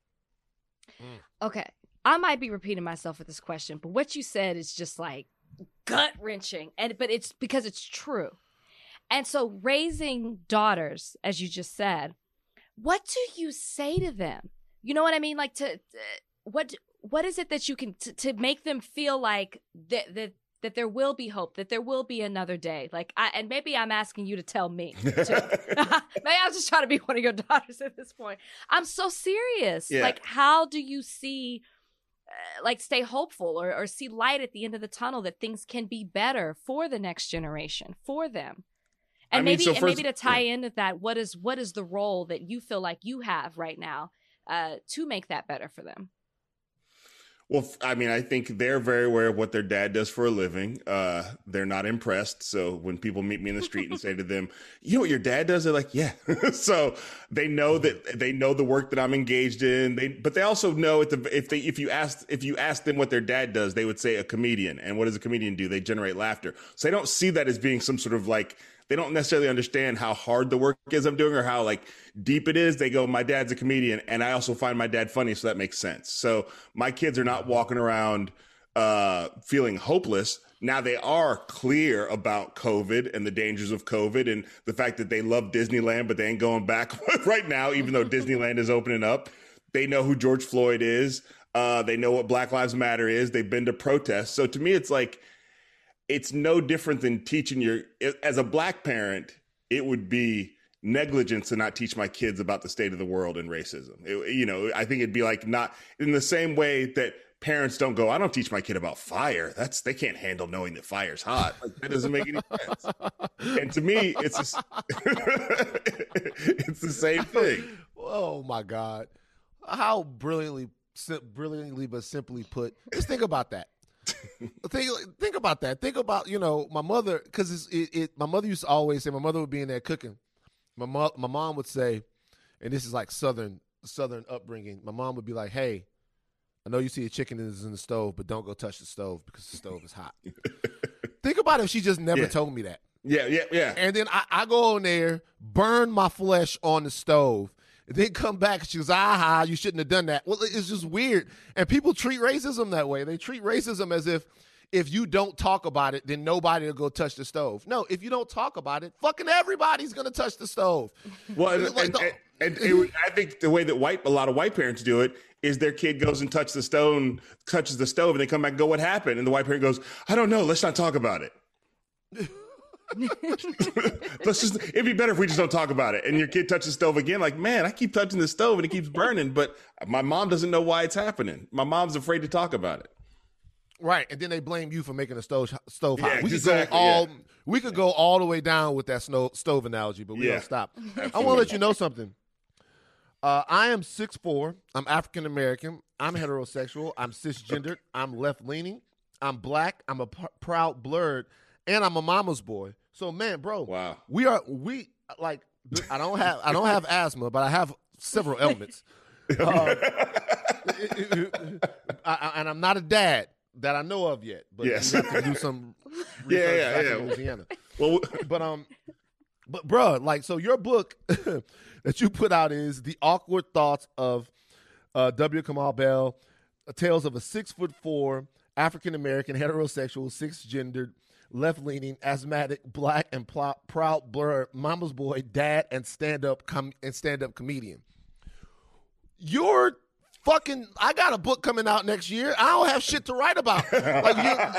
Okay. I might be repeating myself with this question, but what you said is just like gut wrenching. And, but it's because it's true. And so raising daughters, as you just said, what do you say to them? You know what I mean? Like to, uh, what, what is it that you can, to, to make them feel like that, that, that there will be hope, that there will be another day. Like, I, and maybe I'm asking you to tell me. Maybe I'm just trying to be one of your daughters at this point. I'm so serious. Yeah. Like, how do you see, uh, like, stay hopeful or, or see light at the end of the tunnel that things can be better for the next generation, for them? And I mean, maybe, so and first- maybe to tie yeah. into that, what is what is the role that you feel like you have right now uh, to make that better for them? Well, I mean, I think they're very aware of what their dad does for a living. Uh, they're not impressed. So when people meet me in the street and say to them, you know what your dad does? They're like, yeah. So they know that they know the work that I'm engaged in. They, but they also know if, the, if they, if you ask, if you ask them what their dad does, they would say a comedian. And what does a comedian do? They generate laughter. So they don't see that as being some sort of like, they don't necessarily understand how hard the work is I'm doing or how like deep it is. They go, my dad's a comedian and I also find my dad funny. So that makes sense. So my kids are not walking around uh, feeling hopeless. Now they are clear about COVID and the dangers of COVID and the fact that they love Disneyland, but they ain't going back right now, even though Disneyland is opening up. They know who George Floyd is. Uh, they know what Black Lives Matter is. They've been to protests. So to me, it's like, it's no different than teaching your, as a black parent, it would be negligence to not teach my kids about the state of the world and racism. It, you know, I think it'd be like not in the same way that parents don't go, I don't teach my kid about fire. That's, they can't handle knowing that fire's hot. Like, that doesn't make any sense. And to me, it's, a, it's the same thing. Oh my God. How brilliantly, brilliantly, but simply put, just think about that. think think about that. Think about, you know, my mother, because it, it. My mother used to always say, my mother would be in there cooking. My mo- my mom would say, and this is like southern southern upbringing. My mom would be like, "Hey, I know you see a chicken is in the stove, but don't go touch the stove because the stove is hot." Think about if she just never Yeah. told me that. Yeah, yeah, yeah. And then I, I go in there, burn my flesh on the stove, and then come back and she goes, aha, you shouldn't have done that. Well, it's just weird. And people treat racism that way. They treat racism as if if you don't talk about it, then nobody will go touch the stove. No, if you don't talk about it, fucking everybody's going to touch the stove. Well, and, Like and, the- and, and it would- I think the way that white, a lot of white parents do it is their kid goes and touches the stone, touches the stove, and they come back and go, what happened? And the white parent goes, I don't know. Let's not talk about it. Let's just, it'd be better if we just don't talk about it. And your kid touches the stove again, like, man, I keep touching the stove and it keeps burning, but my mom doesn't know why it's happening. My mom's afraid to talk about it. Right, and then they blame you for making a stove stove hot. Yeah, we exactly, could go all yeah. we could go all the way down with that snow, stove analogy, but we Yeah. don't stop. I want to let you know something. Uh, I am six foot four. I'm African American. I'm heterosexual. I'm cisgendered. I'm left leaning. I'm black. I'm a p- proud blurred, and I'm a mama's boy. So, man, bro, Wow. we are we like. I don't have I don't have asthma, but I have several elements. Uh, I, I, and I'm not a dad that I know of yet. But Yes. we have to do some research Yeah, yeah, back yeah. in Louisiana. Well, But um, but bro, like, so your book that you put out is The Awkward Thoughts of uh, W. Kamau Bell, Tales of a Six Foot Four African American heterosexual, cisgendered, left leaning, asthmatic, black, and pl- proud blur, mama's boy, dad, and stand up com- and stand up comedian. You're fucking. I got a book coming out next year. I don't have shit to write about. Like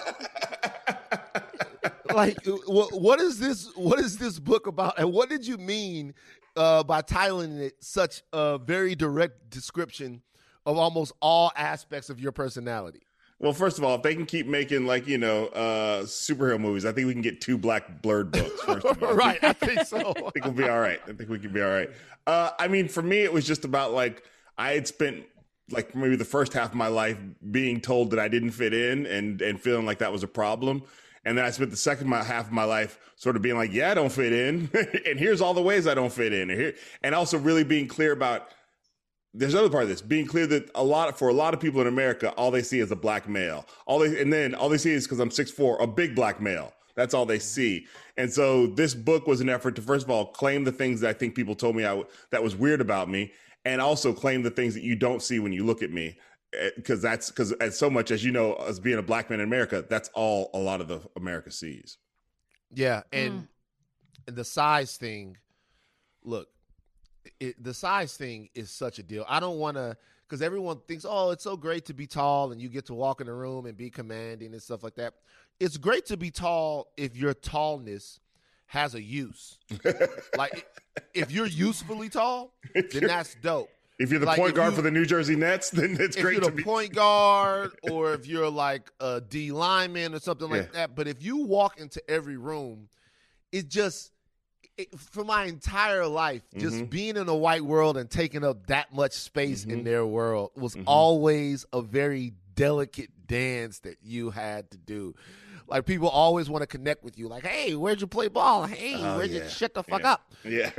you. Like, what, what is this? What is this book about? And what did you mean uh, by titling it such a very direct description of almost all aspects of your personality? well, first of all, if they can keep making like you know uh, superhero movies, I think we can get two Black Blurred books. First of all. Right, I think so. I think we'll be all right. I think we can be all right. Uh, I mean, for me, it was just about like I had spent like maybe the first half of my life being told that I didn't fit in and and feeling like that was a problem. And then I spent the second my, half of my life sort of being like, yeah, I don't fit in. And here's all the ways I don't fit in. And, here, and also really being clear about, there's another part of this, being clear that a lot for a lot of people in America, all they see is a black male. All they And then all they see is, because I'm six foot four, a big black male. That's all they see. And so this book was an effort to, first of all, claim the things that I think people told me I w- that was weird about me, and also claim the things that you don't see when you look at me. Because that's because as so much as you know, as being a black man in America, that's all a lot of the America sees. Yeah, and, and the size thing, look, it, the size thing is such a deal. I don't want to, because everyone thinks, oh, it's so great to be tall and you get to walk in the room and be commanding and stuff like that. It's great to be tall if your tallness has a use. Like, if you're usefully tall, then that's dope. If you're the Like, point if guard you- for the New Jersey Nets, then it's if great you're to the be. point guard or if you're like a D lineman or something like Yeah. that. But if you walk into every room, it just, it, for my entire life, just Mhm. being in a white world and taking up that much space in Mhm. their world was Mhm. always a very delicate dance that you had to do. Like, people always want to connect with you. Like, hey, where'd you play ball? Hey, Oh, where'd yeah. you shut the fuck Yeah. up? Yeah.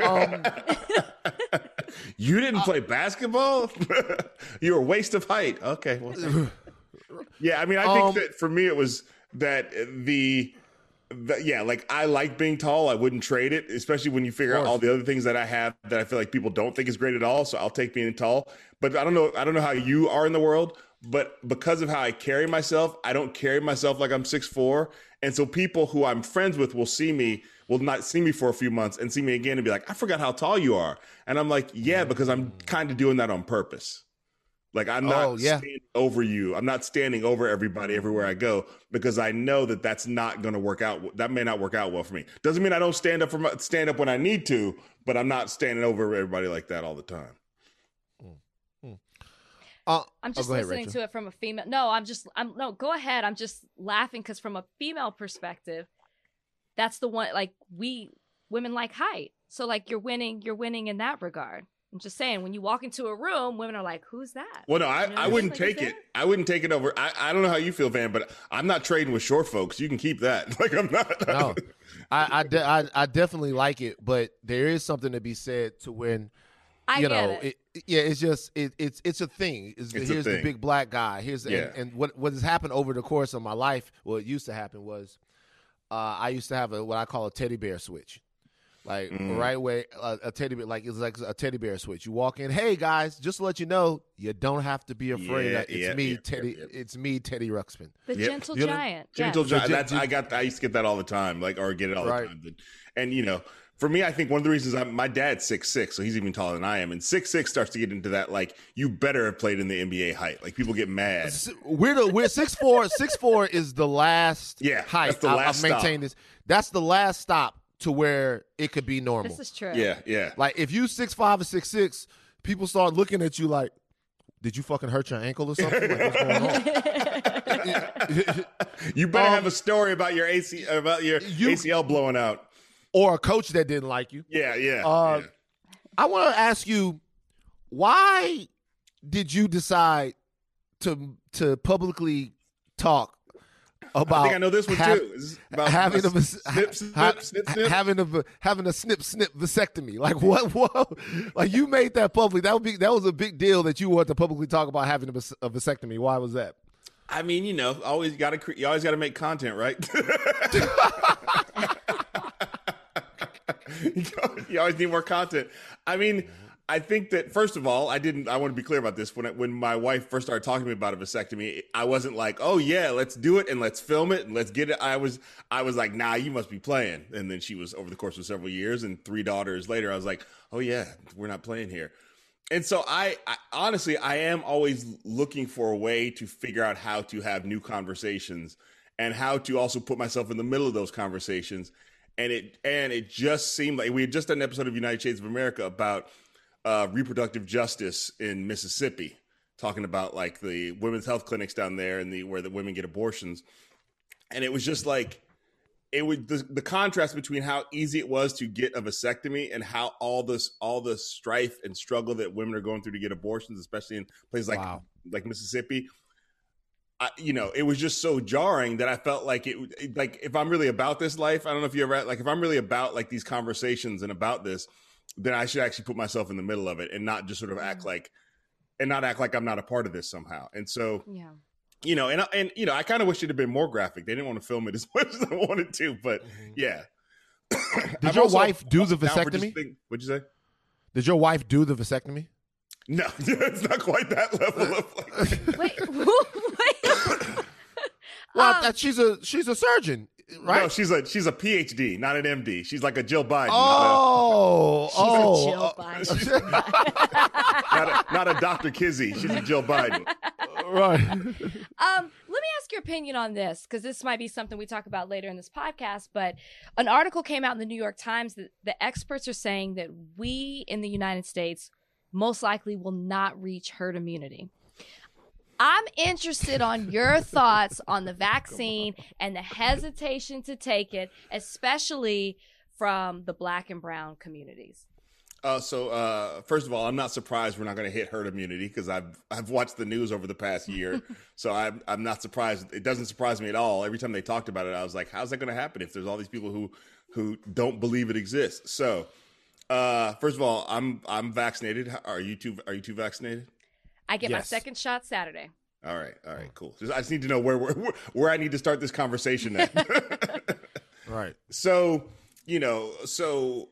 Um, You didn't play basketball? You're a waste of height. Okay. Well, yeah, I mean, I think Um, that for me, it was that the, the, yeah, like I like being tall. I wouldn't trade it, especially when you figure out all the other things that I have that I feel like people don't think is great at all. So I'll take being tall. But I don't know, I don't know how you are in the world, but because of how I carry myself, I don't carry myself like I'm six foot four. And so people who I'm friends with will see me, will not see me for a few months and see me again and be like, I forgot how tall you are. And I'm like, yeah, because I'm kind of doing that on purpose. Like, I'm not Oh, yeah. standing over you. I'm not standing over everybody everywhere I go, because I know that that's not going to work out. That may not work out well for me. Doesn't mean I don't stand up for my, stand up when I need to, but I'm not standing over everybody like that all the time. uh, I'm oh, just go ahead, listening Rachel. to it from a female. No, I'm just, I'm, no, go ahead. I'm just laughing because from a female perspective, that's the one, like, we, women like height. So, like, you're winning, you're winning in that regard. I'm just saying, when you walk into a room, women are like, who's that? Well, no, I, You know what I I mean? wouldn't Like, take is it. there? I wouldn't take it over. I, I don't know how you feel, Van, but I'm not trading with short folks. You can keep that. Like, I'm not. No, I I, de- I I definitely like it, but there is something to be said to when I you get know it. it, yeah, it's just it, it's it's a thing. It's, It's a here's the thing. big black guy. Here's Yeah. and, and what what has happened over the course of my life. What used to happen was uh, I used to have a what I call a teddy bear switch. Like Mm. right way, uh, a teddy bear, like it's like a teddy bear switch. You walk in, hey guys, just to let you know, you don't have to be afraid. Yeah, that it's yeah, me, yeah, Teddy. yeah, yeah. It's me, Teddy Ruxpin. The Yep. gentle You know, giant. Gentle yes. giant. So That's gen- I got. I used to get that all the time. Like, or get it all Right. the time. And you know, for me, I think one of the reasons I'm, my dad's six six, so he's even taller than I am. And six six starts to get into that, like, you better have played in the N B A height. Like, people get mad. S- We're the we're six four. Six four is the last Yeah, height. that's the I- last I've maintained this. That's the last stop to where it could be normal. This is true. Yeah, yeah. Like if you six five or six six, people start looking at you like, Did you fucking hurt your ankle or something? Like, what's going on? You better Um, have a story about your A C about your you- A C L blowing out. Or a coach that didn't like you. Yeah, yeah. Uh, yeah. I want to ask you, why did you decide to to publicly talk about? I think I know this one have- too. Is this about having a snip, snip, snip, ha- snip, snip? having a having a snip snip vasectomy. Like what? What? Like you made that public. That would be that was a big deal that you wanted to publicly talk about having a, vas- a vasectomy. Why was that? I mean, you know, always got to you always got to make content, right? You always need more content. I mean, I think that first of all, I didn't. I want to be clear about this. When I, when my wife first started talking to me about a vasectomy, I wasn't like, "Oh yeah, let's do it and let's film it and let's get it." I was, I was like, "Nah, you must be playing." And then she was over the course of several years and three daughters later, I was like, "Oh yeah, we're not playing here." And so I, I honestly, I am always looking for a way to figure out how to have new conversations and how to also put myself in the middle of those conversations. And it and it just seemed like we had just done an episode of United Shades of America about uh, reproductive justice in Mississippi, talking about like the women's health clinics down there and the where the women get abortions. And it was just like it was the, the contrast between how easy it was to get a vasectomy and how all this all the strife and struggle that women are going through to get abortions, especially in places like Wow. like Mississippi. I, you know, it was just so jarring that I felt like it, like if I'm really about this life, I don't know if you ever, like if I'm really about like these conversations and about this, then I should actually put myself in the middle of it and not just sort of act like, and not act like I'm not a part of this somehow. And so, Yeah. you know, and, and, you know, I kind of wish it had been more graphic. They didn't want to film it as much as I wanted to, but yeah. Did I'm your also wife do the down for just vasectomy? think- what'd you say? Did your wife do the vasectomy? No, it's not quite that level of like, Wait. Wait. Well, Um, that she's a she's a surgeon, right? no, she's a, she's a P H D, not an M D. She's like a Jill Biden. Oh, She's oh, a Jill uh, Biden. Not a, not a Doctor Kizzy. She's a Jill Biden. right. Um, let me ask your opinion on this, because this might be something we talk about later in this podcast. But an article came out in the New York Times that the experts are saying that we in the United States most likely will not reach herd immunity. I'm interested on your thoughts on the vaccine and the hesitation to take it, especially from the Black and brown communities. Uh, so uh, first of all, I'm not surprised we're not going to hit herd immunity because I've I've watched the news over the past year, so I'm I'm not surprised. It doesn't surprise me at all. Every time they talked about it, I was like, how's that going to happen if there's all these people who who don't believe it exists? So uh, first of all, I'm I'm vaccinated. Are you two Are you two vaccinated? I get my Yes. second shot Saturday. All right, all right, cool. Just, I just need to know where where where I need to start this conversation at. Right. So, you know, so,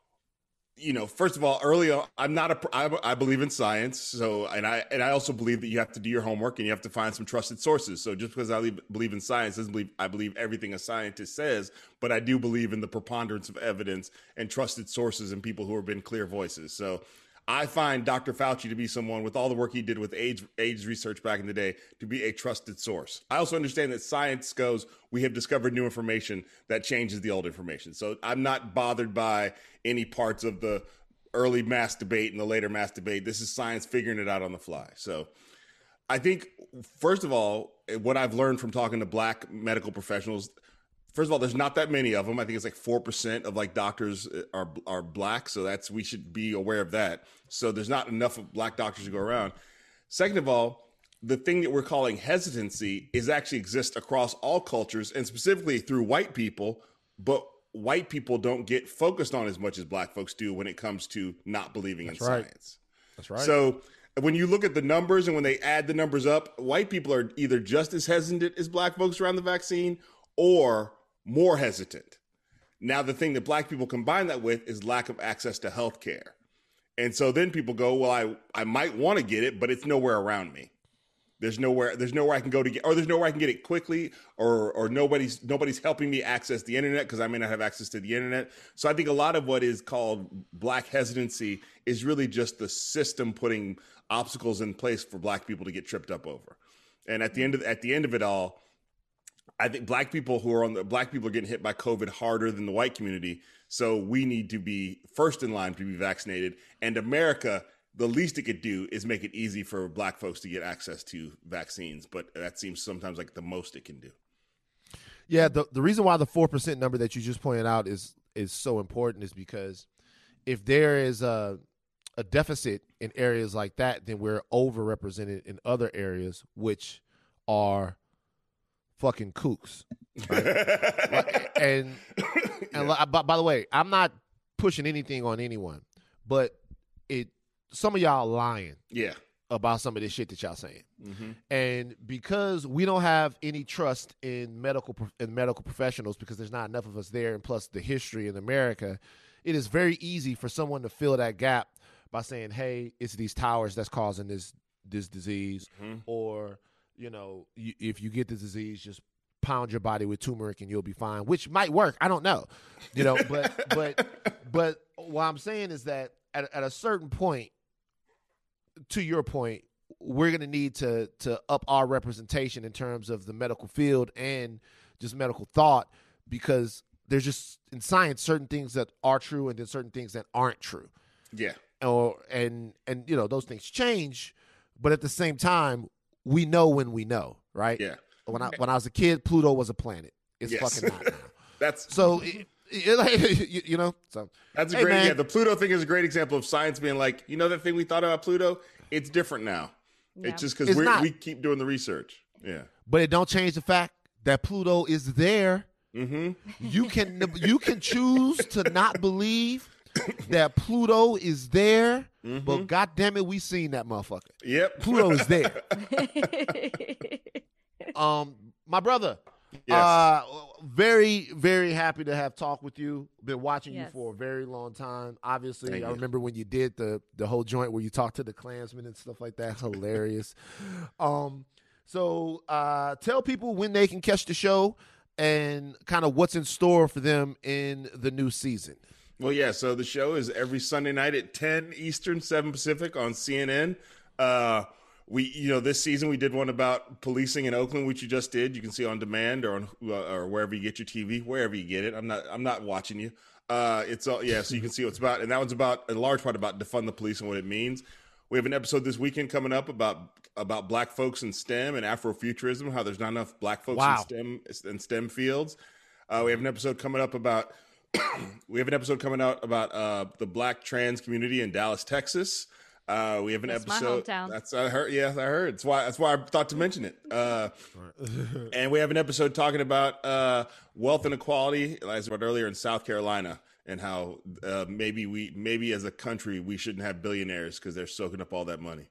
you know, first of all, early on, I'm not a, I, I believe in science. So, and I, and I also believe that you have to do your homework and you have to find some trusted sources. So just because I believe, believe in science doesn't believe I believe everything a scientist says, but I do believe in the preponderance of evidence and trusted sources and people who have been clear voices. So I find Doctor Fauci to be someone with all the work he did with AIDS, AIDS research back in the day to be a trusted source. I also understand that science goes, we have discovered new information that changes the old information. So I'm not bothered by any parts of the early mass debate and the later mass debate. This is science figuring it out on the fly. So I think, first of all, what I've learned from talking to Black medical professionals, first of all, there's not that many of them. I think it's like four percent of like doctors are are Black. So that's, we should be aware of that. So there's not enough of Black doctors to go around. Second of all, the thing that we're calling hesitancy is actually exists across all cultures and specifically through white people, but white people don't get focused on as much as Black folks do when it comes to not believing That's in right. science. That's right. So when you look at the numbers and when they add the numbers up, white people are either just as hesitant as Black folks around the vaccine or more hesitant. Now, the thing that Black people combine that with is lack of access to health care. And so then people go, well, I, I might want to get it, but it's nowhere around me. There's nowhere, there's nowhere I can go to get, or there's nowhere I can get it quickly, or or nobody's nobody's helping me access the internet because I may not have access to the internet. So I think a lot of what is called Black hesitancy is really just the system putting obstacles in place for Black people to get tripped up over. And at the end of at the end of it all, I think Black people who are on the Black people are getting hit by COVID harder than the white community. So we need to be first in line to be vaccinated. And America the least it could do is make it easy for Black folks to get access to vaccines. But that seems sometimes like the most it can do. Yeah, the the reason why the four percent number that you just pointed out is is so important is because if there is a a deficit in areas like that, then we're overrepresented in other areas, which are fucking kooks. Right? Like, and and yeah. by, by the way, I'm not pushing anything on anyone, but it some of y'all lying. Yeah. About some of this shit that y'all saying. Mm-hmm. And because we don't have any trust in medical in medical professionals because there's not enough of us there, and plus the history in America, it is very easy for someone to fill that gap by saying, hey, it's these towers that's causing this this disease, mm-hmm. or, you know, you, if you get the disease, just pound your body with turmeric and you'll be fine, which might work. I don't know, you know, but but but what I'm saying is that at, at a certain point, to your point, we're going to need to to up our representation in terms of the medical field and just medical thought, because there's just in science certain things that are true and then certain things that aren't true. Yeah. Or and and you know those things change, but at the same time we know when we know, right? Yeah. When I when I was a kid, Pluto was a planet. It's yes. fucking not now. That's so. It, it, like, you, you know, so that's a hey, great. man. Yeah, the Pluto thing is a great example of science being like, you know, that thing we thought about Pluto, it's different now. Yeah. It's just because we we keep doing the research. Yeah, but it don't change the fact that Pluto is there. Mm-hmm. You can you can choose to not believe that Pluto is there, mm-hmm. but God damn it, we seen that motherfucker. Yep, Pluto is there. um, my brother. Yes. Uh, very, very happy to have talked with you. Been watching yes. you for a very long time. Obviously, Thank I you. remember when you did the the whole joint where you talked to the Klansmen and stuff like that. Hilarious. um, so uh, tell people when they can catch the show and kind of what's in store for them in the new season. Well, yeah. So the show is every Sunday night at ten Eastern, seven Pacific on C N N. Uh, We, you know, this season we did one about policing in Oakland, which you just did. You can see on demand or on uh, or wherever you get your T V, wherever you get it. I'm not, I'm not watching you. Uh, it's all, yeah. So you can see what it's about, and that one's about a large part about defund the police and what it means. We have an episode this weekend coming up about about Black folks in STEM and Afrofuturism, how there's not enough Black folks wow. in STEM in STEM fields. Uh, we have an episode coming up about we have an episode coming out about uh, the Black trans community in Dallas, Texas. Uh, we have an that's episode. My hometown. That's I heard. Yeah, I heard. That's why. That's why I thought to mention it. Uh, and we have an episode talking about uh, wealth inequality, as I said earlier, in South Carolina, and how uh, maybe we, maybe as a country, we shouldn't have billionaires because they're soaking up all that money.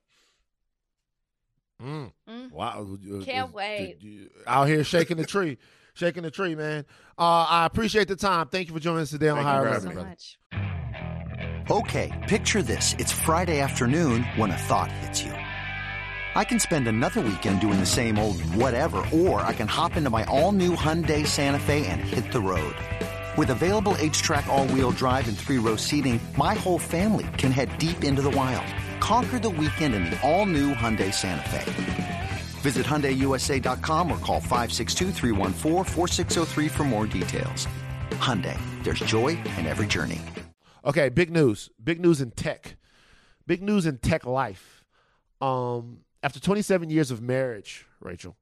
Mm. Mm. Wow! Can't uh, wait. Out here shaking the tree, shaking the tree, man. Uh, I appreciate the time. Thank you for joining us today on Higher Level, so brother. much. Okay, picture this. It's Friday afternoon when a thought hits you. I can spend another weekend doing the same old whatever, or I can hop into my all-new Hyundai Santa Fe and hit the road. With available H-Track all-wheel drive and three-row seating, my whole family can head deep into the wild. Conquer the weekend in the all-new Hyundai Santa Fe. Visit Hyundai U S A dot com or call five six two, three one four, four six zero three for more details. Hyundai, there's joy in every journey. Okay, big news. Big news in tech. Big news in tech life. Um, after twenty-seven years of marriage, Rachel,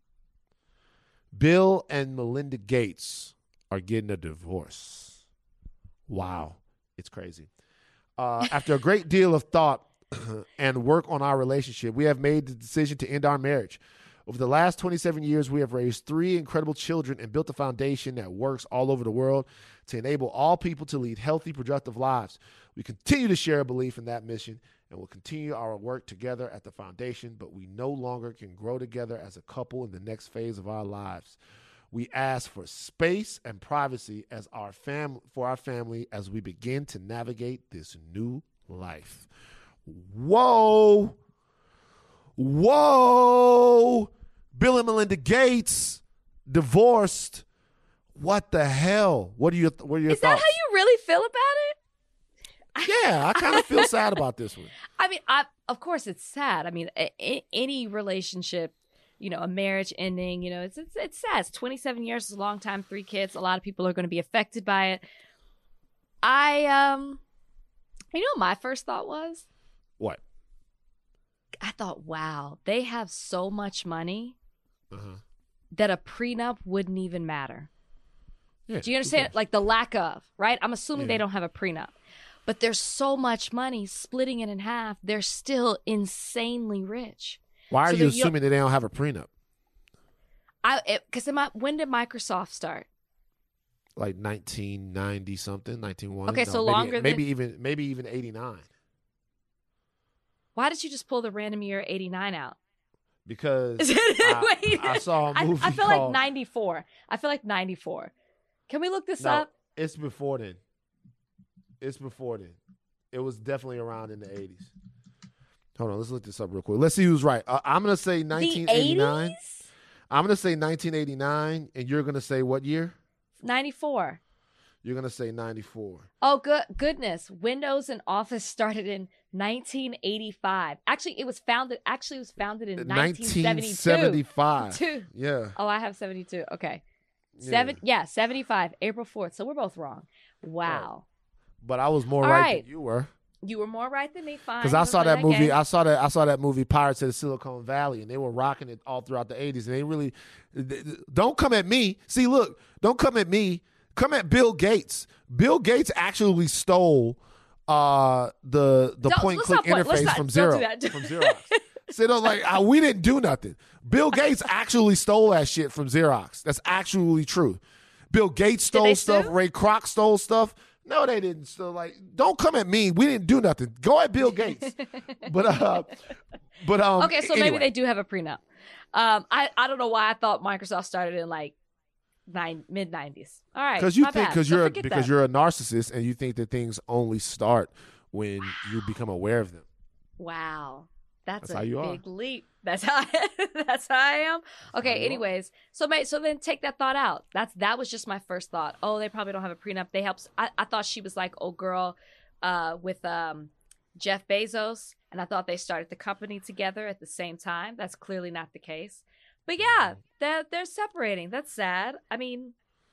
Bill and Melinda Gates are getting a divorce. Wow. It's crazy. Uh, after a great deal of thought and work on our relationship, we have made the decision to end our marriage. Over the last twenty-seven years, we have raised three incredible children and built a foundation that works all over the world to enable all people to lead healthy, productive lives. We continue to share a belief in that mission and will continue our work together at the foundation, but we no longer can grow together as a couple in the next phase of our lives. We ask for space and privacy as our fam- for our family as we begin to navigate this new life. Whoa. Whoa. Bill and Melinda Gates divorced. What the hell? What are your What are your Is thoughts? that how you really feel about it? Yeah, I kind of feel sad about this one. I mean, I, of course it's sad. I mean, a, a, any relationship, you know, a marriage ending, you know, it's it's, it's sad. It's twenty-seven years, it's a long time, three kids. A lot of people are going to be affected by it. I, um, you know, what my first thought was, What? I thought, wow, they have so much money Uh-huh. that a prenup wouldn't even matter. Yeah, Do you understand? Like the lack of, right? I'm assuming Yeah. they don't have a prenup. But there's so much money, splitting it in half, they're still insanely rich. Why are So you that you assuming that they don't have a prenup? I because when did Microsoft start? Like nineteen ninety something, nineteen one. Okay, no, so maybe, longer than- maybe even maybe even eighty-nine. Why did you just pull the random year eighty-nine out? Because I, Wait, I saw a I, movie I feel called, like ninety-four. I feel like ninety-four. Can we look this no, up? it's before then. It's before then. It was definitely around in the eighties. Hold on, let's look this up real quick. Let's see who's right. Uh, I'm gonna say nineteen eighty-nine. The eighties? I'm gonna say nineteen eighty-nine, and you're gonna say what year? ninety-four. You're gonna say ninety-four. Oh, good goodness! Windows and Office started in nineteen eighty-five. Actually, it was founded. Actually, it was founded in nineteen seventy-two. seventy-five. Two. Yeah. Oh, I have seventy-two. Okay. Yeah. Seven. Yeah, seventy-five. April fourth. So we're both wrong. Wow. But I was more All right, right. than you were. You were more right than me. Fine. Because I We'll saw play that movie. game. I saw that. I saw that movie, Pirates of the Silicon Valley, and they were rocking it all throughout the eighties. And they really don't come at me. See, look, don't come at me. Come at Bill Gates. Bill Gates actually stole uh, the the Don't- point let's click not point- let's interface not- from don't Zero do that. from Xerox. So no, like uh, we didn't do nothing. Bill Gates actually stole that shit from Xerox. That's actually true. Bill Gates stole they stuff. sue? Ray Kroc stole stuff. No, they didn't. So like, don't come at me. We didn't do nothing. Go at Bill Gates. but uh, but um. Okay, so anyway. maybe they do have a prenup. Um, I I don't know why I thought Microsoft started in like nine mid nineties. All right, Because you my think bad. because So you're a, forget because that. you're a narcissist and you think that things only start when you become aware of them. Wow. That's, That's a how you are. big leap. That's how I, that's how I am. Okay, how you are. anyways. So ma- so then take that thought out. That's that was just my first thought. Oh, they probably don't have a prenup. They help I, I thought she was like, "Oh girl, uh with um Jeff Bezos," and I thought they started the company together at the same time. That's clearly not the case. But yeah, Mm-hmm. they're they're separating. That's sad. I mean,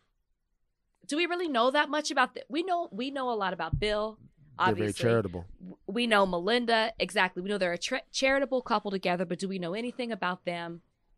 do we really know that much about the, we know we know a lot about Bill. They're Obviously, very charitable. we know Melinda. Exactly. We know they're a tra- charitable couple together, but do we know anything about them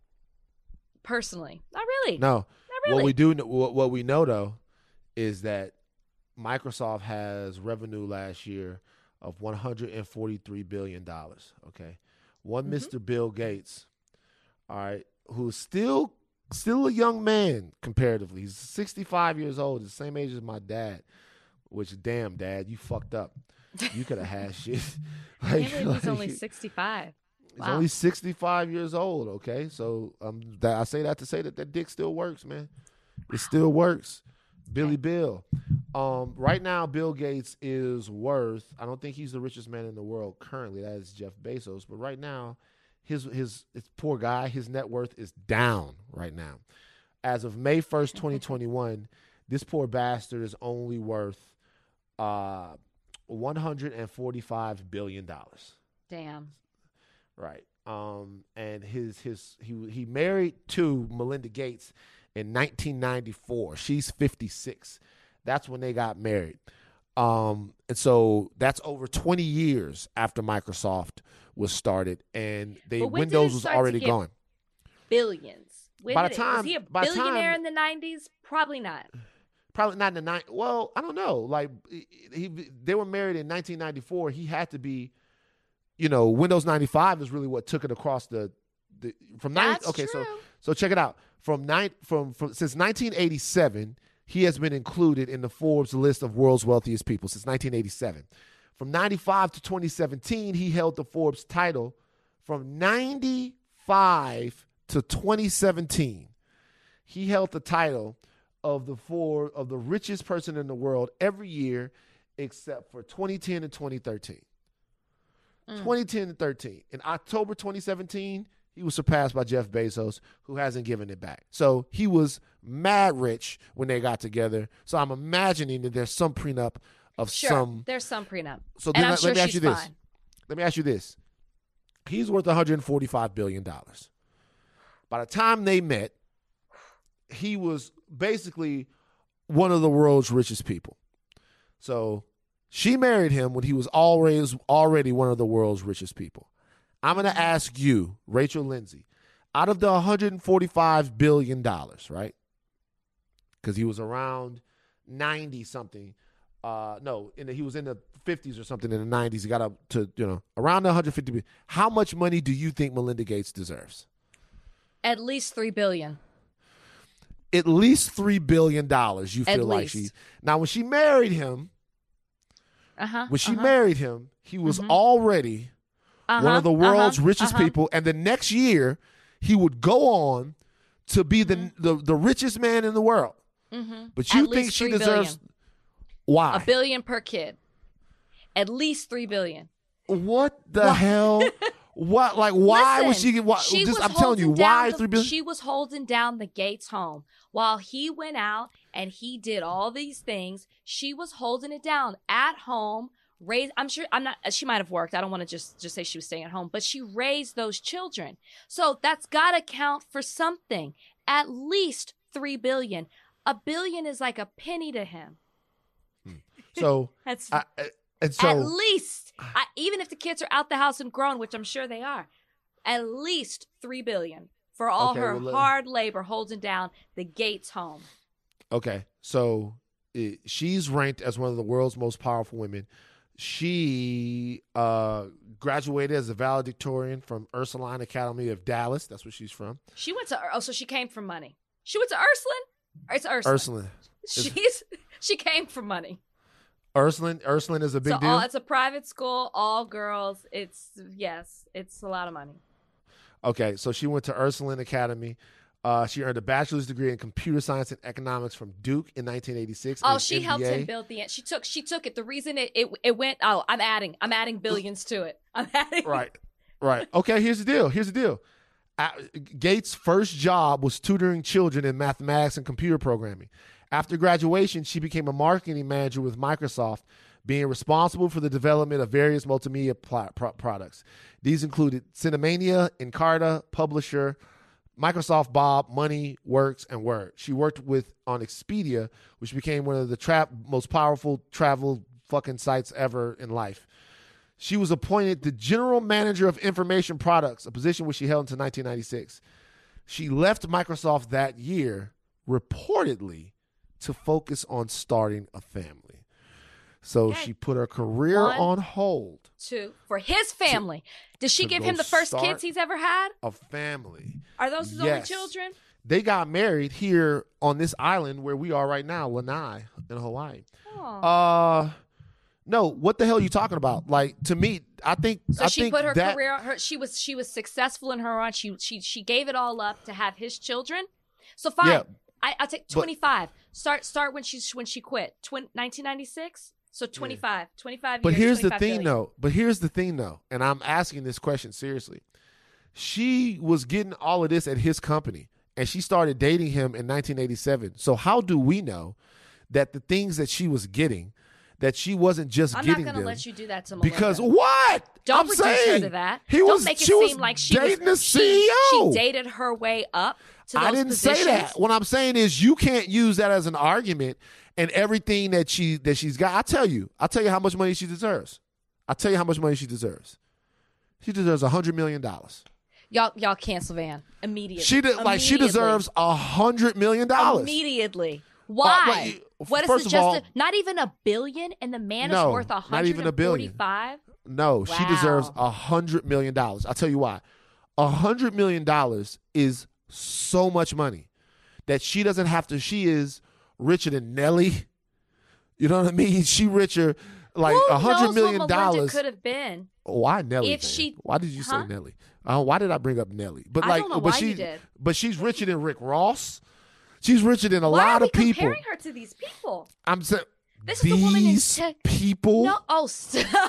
personally? Not really. No. Not really. What we do, kn- what what we know though, is that Microsoft has revenue last year of one hundred and forty-three billion dollars. Okay, one Mhm. Mister Bill Gates, all right, who's still still a young man comparatively. He's sixty-five years old, the same age as my dad. Which, damn, Dad, you fucked up. You could have had shit. I like, can't believe he's like, only sixty-five. He's Wow. only sixty-five years old, okay? So um, that, I say that to say that that dick still works, man. It still works. Billy Okay. Bill. Um, right now, Bill Gates is worth, I don't think he's the richest man in the world currently. That is Jeff Bezos. But right now, his, his, his poor guy, his net worth is down right now. As of May first, twenty twenty-one, this poor bastard is only worth uh, one hundred forty-five billion dollars. Damn. Right. Um, and his his he he married to Melinda Gates in nineteen ninety-four. She's fifty-six. That's when they got married. Um, and so that's over twenty years after Microsoft was started, and they But when did Windows it was start to already get gone. Billions. When By the did it- time- was he a by the billionaire time- in the nineties? Probably not. Probably not in the nine. Well, I don't know. Like he, he they were married in nineteen ninety-four. He had to be, you know, Windows ninety-five is really what took it across the, the from nine. That's Okay, so true. so check it out. From nine from from since nineteen eighty-seven, he has been included in the Forbes list of world's wealthiest people since nineteen eighty-seven. From ninety-five to twenty seventeen, he held the Forbes title. From ninety-five to twenty seventeen, he held the title of the four of the richest person in the world every year, except for twenty ten and twenty thirteen. Mm. twenty ten and thirteen. In October twenty seventeen, he was surpassed by Jeff Bezos, who hasn't given it back. So he was mad rich when they got together. So I'm imagining that there's some prenup of Sure. some. There's some prenup. So and then I'm let, sure let me ask she's you this. fine. Let me ask you this. He's worth one hundred forty-five billion dollars. By the time they met, he was basically one of the world's richest people. So She married him when he was always already one of the world's richest people. I'm going to ask you, Rachel Lindsay, out of the one hundred forty-five billion dollars, right? Because he was around ninety something. Uh, no, in the, he was in the fifties or something in the nineties. He got up to, you know, around the one hundred fifty billion. How much money do you think Melinda Gates deserves? At least three billion dollars. At least three billion dollars, you feel At like least. she. Now, when she married him, Uh-huh. when she uh-huh. married him, he was Mhm. already uh-huh. one of the world's uh-huh. richest uh-huh. people. And the next year, he would go on to be Mm-hmm. the, the the richest man in the world. Mm-hmm. But you At think least she three deserves billion. why? A billion per kid. At least three billion. What the hell? What like why Listen, was she? Why, she just, was I'm telling you, holding down why the- three billion? She was holding down the Gates home while he went out and he did all these things. She was holding it down at home. Raised, I'm sure I'm not. She might have worked. I don't want to just just say she was staying at home, but she raised those children. So that's got to count for something. At least three billion. A billion is like a penny to him. So That's I, I- and so at least, I, even if the kids are out the house and grown, which I'm sure they are, at least three billion for all Okay, her well, let- hard labor holding down the Gates home. okay, so it, she's ranked as one of the world's most powerful women. She uh, graduated as a valedictorian from Ursuline Academy of Dallas. That's where she's from. She went to oh, so she came from money. She went to Ursuline. It's Ursuline. Ursuline. She's she came from money. Ursuline. Ursuline is a big so deal. all, it's a private school, all girls. It's yes, it's a lot of money. Okay, so she went to Ursuline Academy. Uh, she earned a bachelor's degree in computer science and economics from Duke in nineteen eighty-six. Oh, and she M B A. helped him build the. She took. She took it. The reason it, it it went. Oh, I'm adding. I'm adding billions to it. I'm adding. Right, right. Okay, here's the deal. Here's the deal. Uh, Gates' first job was tutoring children in mathematics and computer programming. After graduation, she became a marketing manager with Microsoft, being responsible for the development of various multimedia pl- pro- products. These included Cinemania, Encarta, Publisher, Microsoft Bob, Money, Works, and Word. She worked with on Expedia, which became one of the tra- most powerful travel fucking sites ever in life. She was appointed the General Manager of Information Products, a position which she held until nineteen ninety-six. She left Microsoft that year, reportedly, to focus on starting a family. So Okay. she put her career One, on hold. Two for his family. Did she to give go him the first start kids he's ever had? A family. Are those his Yes. only children? They got married here on this island where we are right now, Lanai, in Hawaii. Oh. Uh, no, what the hell are you talking about? Like, to me, I think So I she think put her that, career. Her she was she was successful in her own. She she she gave it all up to have his children. So fine, Yeah, I I take but- twenty-five. Start start when she's when she quit. Twin, nineteen ninety-six. So twenty-five. twenty-five But years. here's the twenty-five thing, billion. though. But here's the thing, though, and I'm asking this question seriously. She was getting all of this at his company, and she started dating him in nineteen eighty-seven. So how do we know that the things that she was getting, that she wasn't just I'm getting not going to them? let you do that to Melinda. Because what? Don't I'm reduce saying, her to that. He Don't was, make it she was seem like she dating was, the C E O. She, she dated her way up to those I didn't positions. say that. What I'm saying is you can't use that as an argument and everything that she that she's got. I tell you, I'll tell you how much money she deserves. I'll tell you how much money she deserves. She deserves a hundred million dollars. Y'all y'all cancel Van immediately. She did like she Immediately. deserves a hundred million dollars. Immediately. Why? wait, what is first it? of Just all- a, not even a billion, and the man No, is worth a not hundred even a billion. forty-five. No, she Wow. deserves a hundred million dollars. I'll tell you why. A hundred million dollars is so much money that she doesn't have to. She is richer than Nelly. You know what I mean? She richer like a hundred million Who knows what dollars. Melinda could have been? Why Nelly? If man? she- why did you Huh? say Nelly? Uh, why did I bring up Nelly? But I like, don't know but why she, you did. but she's richer than Rick Ross. She's richer than a Why lot are we of people. comparing her to these people? I'm saying This is these the woman in tech- people. No, oh, stop.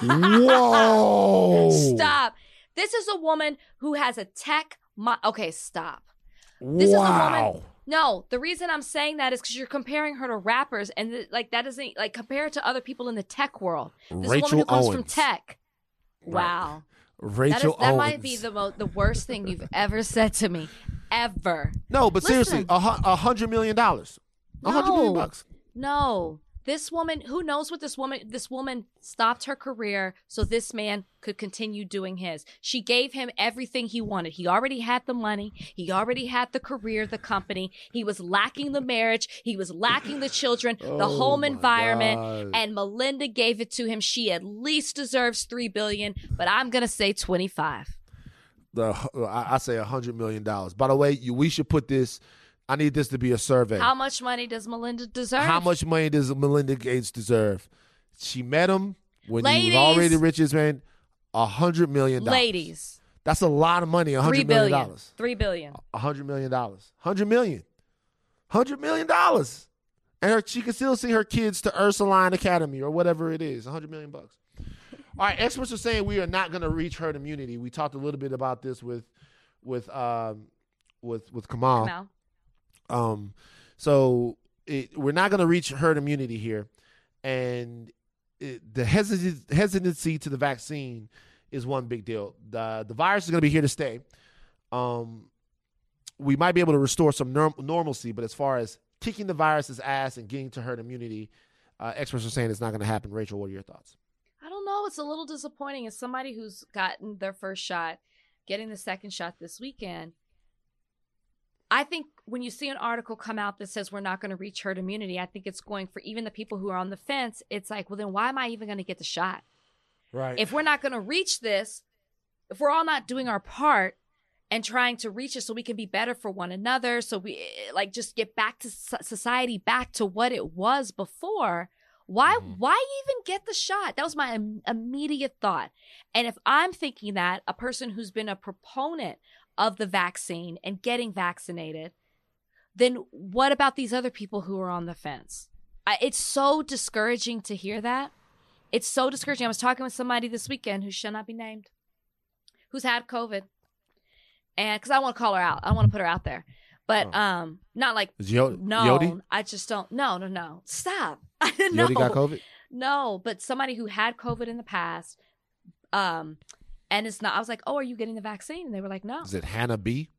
Whoa! Stop. This is a woman who has a tech. Mo- okay, stop. Wow! This is a woman. No, the reason I'm saying that is because you're comparing her to rappers, and th- like that doesn't like compare her to other people in the tech world. This Rachel is a woman who comes from Owens. tech. Wow, Rachel that, is, that Owens. might be the mo- the worst thing you've ever said to me, ever. No, but Listen. seriously, a, hu- a hundred million dollars, a hundred million No. bucks. No, This woman, who knows what this woman, this woman stopped her career so this man could continue doing his. She gave him everything he wanted. He already had the money. He already had the career, the company. He was lacking the marriage. He was lacking the children, the Oh, home my environment. God. And Melinda gave it to him. She at least deserves three billion dollars, but I'm going to say twenty-five. The I, I say a hundred million dollars. By the way, you, we should put this. I need this to be a survey. How much money does Melinda deserve? How much money does Melinda Gates deserve? She met him when Ladies. he was already the richest man. A hundred million dollars. Ladies. That's a lot of money. A Three hundred million billion. dollars. Three billion. A hundred million dollars. Hundred million. Hundred million dollars. And her, she can still see her kids to Ursuline Academy or whatever it is. A hundred million bucks. All right, experts are saying we are not going to reach herd immunity. We talked a little bit about this with, with, um, with, with Kamal. Kamal. Um, so it, we're not going to reach herd immunity here, and it, the hesitancy, hesitancy to the vaccine is one big deal. The the virus is going to be here to stay. Um, we might be able to restore some norm- normalcy, but as far as kicking the virus's ass and getting to herd immunity, uh, experts are saying it's not going to happen. Rachel, what are your thoughts? I don't know. It's a little disappointing. As somebody who's gotten their first shot, getting the second shot this weekend, I think when you see an article come out that says we're not going to reach herd immunity, I think it's going for even the people who are on the fence. It's like, well, then why am I even going to get the shot? Right. If we're not going to reach this, if we're all not doing our part and trying to reach it so we can be better for one another, so we like just get back to society, back to what it was before, why mm-hmm. why even get the shot? That was my im- immediate thought. And if I'm thinking that, a person who's been a proponent of the vaccine and getting vaccinated, then what about these other people who are on the fence? I, it's so discouraging to hear that. It's so discouraging. I was talking with somebody this weekend who shall not be named, who's had COVID. And because I want to call her out. I don't want to put her out there. But oh. um, not like, Yo- no, Yodi? I just don't. No, no, no. Stop. I didn't know. Yodi got COVID? No, but somebody who had COVID in the past, um, and it's not, I was like, oh, are you getting the vaccine? And they were like, no. Is it Hannah B?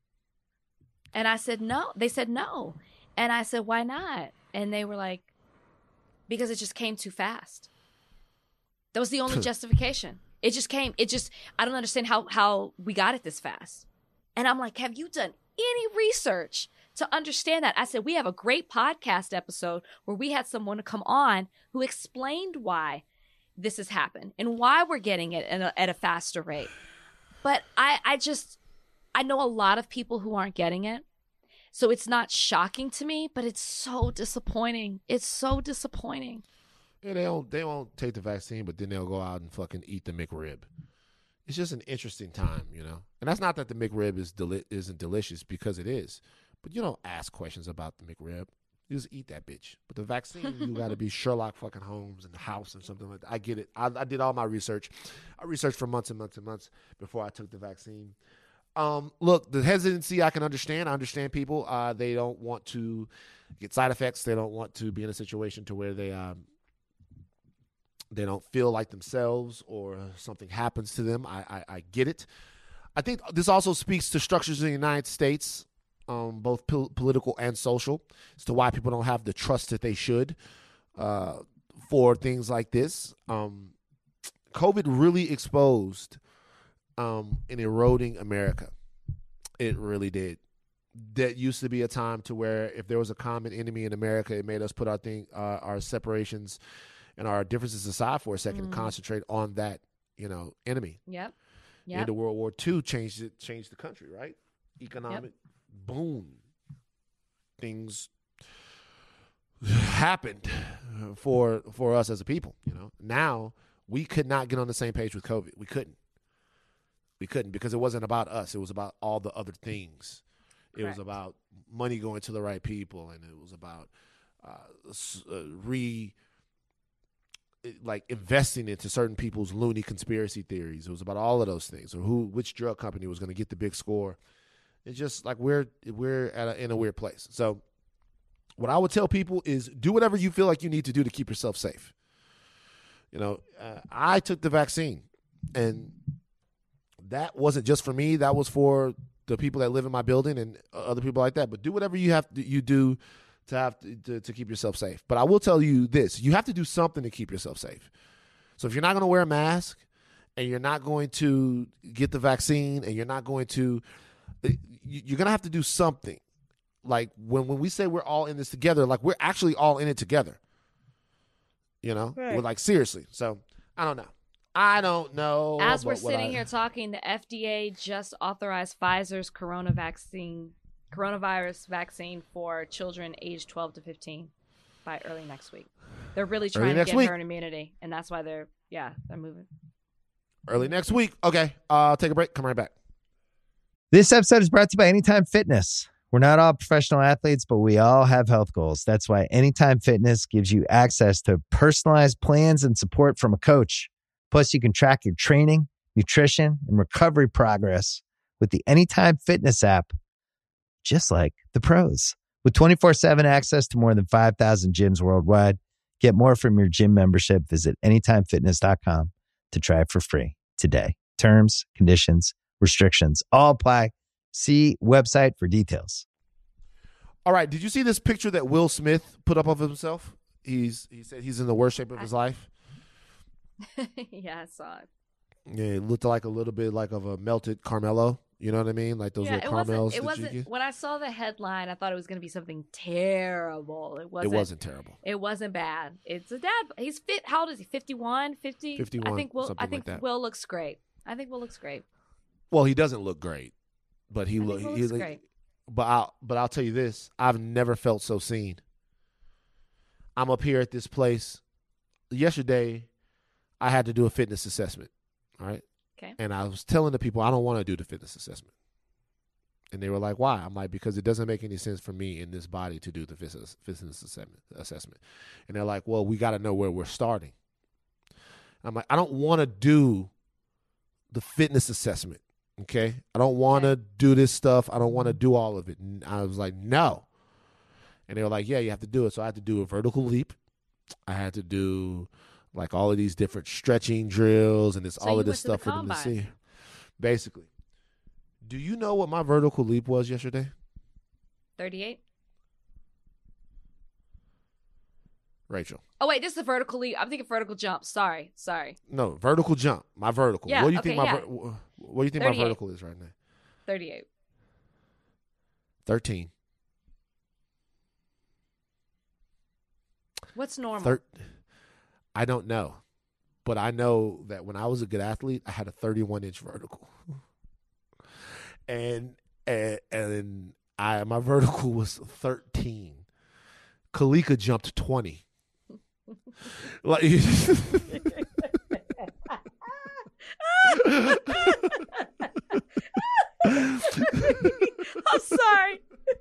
And I said, no. They said, no. And I said, why not? And they were like, because it just came too fast. That was the only justification. It just came, it just, I don't understand how, how we got it this fast. And I'm like, have you done any research to understand that? I said, we have a great podcast episode where we had someone to come on who explained why this has happened and why we're getting it at a, at a faster rate. But I, I just, I know a lot of people who aren't getting it. So it's not shocking to me, but it's so disappointing. It's so disappointing. Yeah, they don't, they won't take the vaccine, but then they'll go out and fucking eat the McRib. It's just an interesting time, you know? And that's not that the McRib is deli- isn't delicious, because it is. But you don't ask questions about the McRib. You just eat that bitch. But the vaccine, you got to be Sherlock fucking Holmes in the house or something like that. I get it. I, I did all my research. I researched for months and months and months before I took the vaccine. Um, look, the hesitancy I can understand. I understand people. Uh, they don't want to get side effects. They don't want to be in a situation to where they um, they don't feel like themselves or something happens to them. I, I, I get it. I think this also speaks to structures in the United States, um, both pol- political and social, as to why people don't have the trust that they should uh, for things like this. Um, COVID really exposed um, an eroding America. It really did. That used to be a time to where if there was a common enemy in America, it made us put our thing, uh, our separations and our differences aside for a second mm. and concentrate on that, you know, enemy. Yep. Yep. Into World War Two changed it, changed the country, right? Economic yep. boom. Things happened for for us as a people, you know. Now we could not get on the same page with COVID. We couldn't. We couldn't because it wasn't about us. It was about all the other things. It Correct. was about money going to the right people, and it was about uh, uh, re. like investing into certain people's loony conspiracy theories. It was about all of those things, or who, which drug company was going to get the big score. It's just like we're we're at a, in a weird place. So, what I would tell people is do whatever you feel like you need to do to keep yourself safe. You know, uh, I took the vaccine, and that wasn't just for me. That was for the people that live in my building and other people like that. But do whatever you have to, you do to have to, to, to keep yourself safe. But I will tell you this. You have to do something to keep yourself safe. So if you're not going to wear a mask and you're not going to get the vaccine and you're not going to, you're going to have to do something. Like when, when we say we're all in this together, like we're actually all in it together. You know, right. We're like, seriously. So I don't know. I don't know. As we're sitting I, here talking, the F D A just authorized Pfizer's corona vaccine, coronavirus vaccine for children aged twelve to fifteen by early next week. They're really trying to get week. herd immunity, and that's why they're, yeah, they're moving. Early next week. Okay. Uh, I'll take a break. Come right back. This episode is brought to you by Anytime Fitness. We're not all professional athletes, but we all have health goals. That's why Anytime Fitness gives you access to personalized plans and support from a coach. Plus, you can track your training, nutrition, and recovery progress with the Anytime Fitness app, just like the pros. With twenty-four seven access to more than five thousand gyms worldwide, get more from your gym membership. Visit anytime fitness dot com to try it for free today. Terms, conditions, restrictions all apply. See website for details. All right. Did you see this picture that Will Smith put up of himself? He's He said he's in the worst shape of his life. Yeah, I saw it. Yeah, it looked like a little bit like of a melted Carmelo. You know what I mean? Like those yeah, little it caramels. Wasn't, it wasn't. When I saw the headline, I thought it was going to be something terrible. It wasn't. It wasn't terrible. It wasn't bad. It's a dad. He's fit. How old is he? fifty-one, fifty fifty-one. I think Will. I think like Will looks great. I think Will looks great. Well, he doesn't look great, but he, look, Will he looks he, great. But I'll but I'll tell you this: I've never felt so seen. I'm up here at this place. Yesterday, I had to do a fitness assessment. All right. Okay. And I was telling the people I don't want to do the fitness assessment. And they were like, why? I'm like, because it doesn't make any sense for me in this body to do the fitness, fitness assessment, assessment. And they're like, well, we got to know where we're starting. I'm like, I don't want to do the fitness assessment, okay? I don't want to okay. do this stuff. I don't want to do all of it. And I was like, no. And they were like, yeah, you have to do it. So I had to do a vertical leap. I had to do like all of these different stretching drills and this so all of this stuff for them to see. Basically. Do you know what my vertical leap was yesterday? thirty-eight. Rachel. Oh, wait, this is a vertical leap. I'm thinking vertical jump. Sorry, sorry. No, vertical jump. My vertical. Yeah, what do you okay, think my yeah. ver- What do you think my vertical is right now? thirty-eight. thirteen. What's normal? Thir- I don't know. But I know that when I was a good athlete, I had a thirty-one inch vertical. And and and I my vertical was thirteen. Kalika jumped twenty. Like I'm sorry.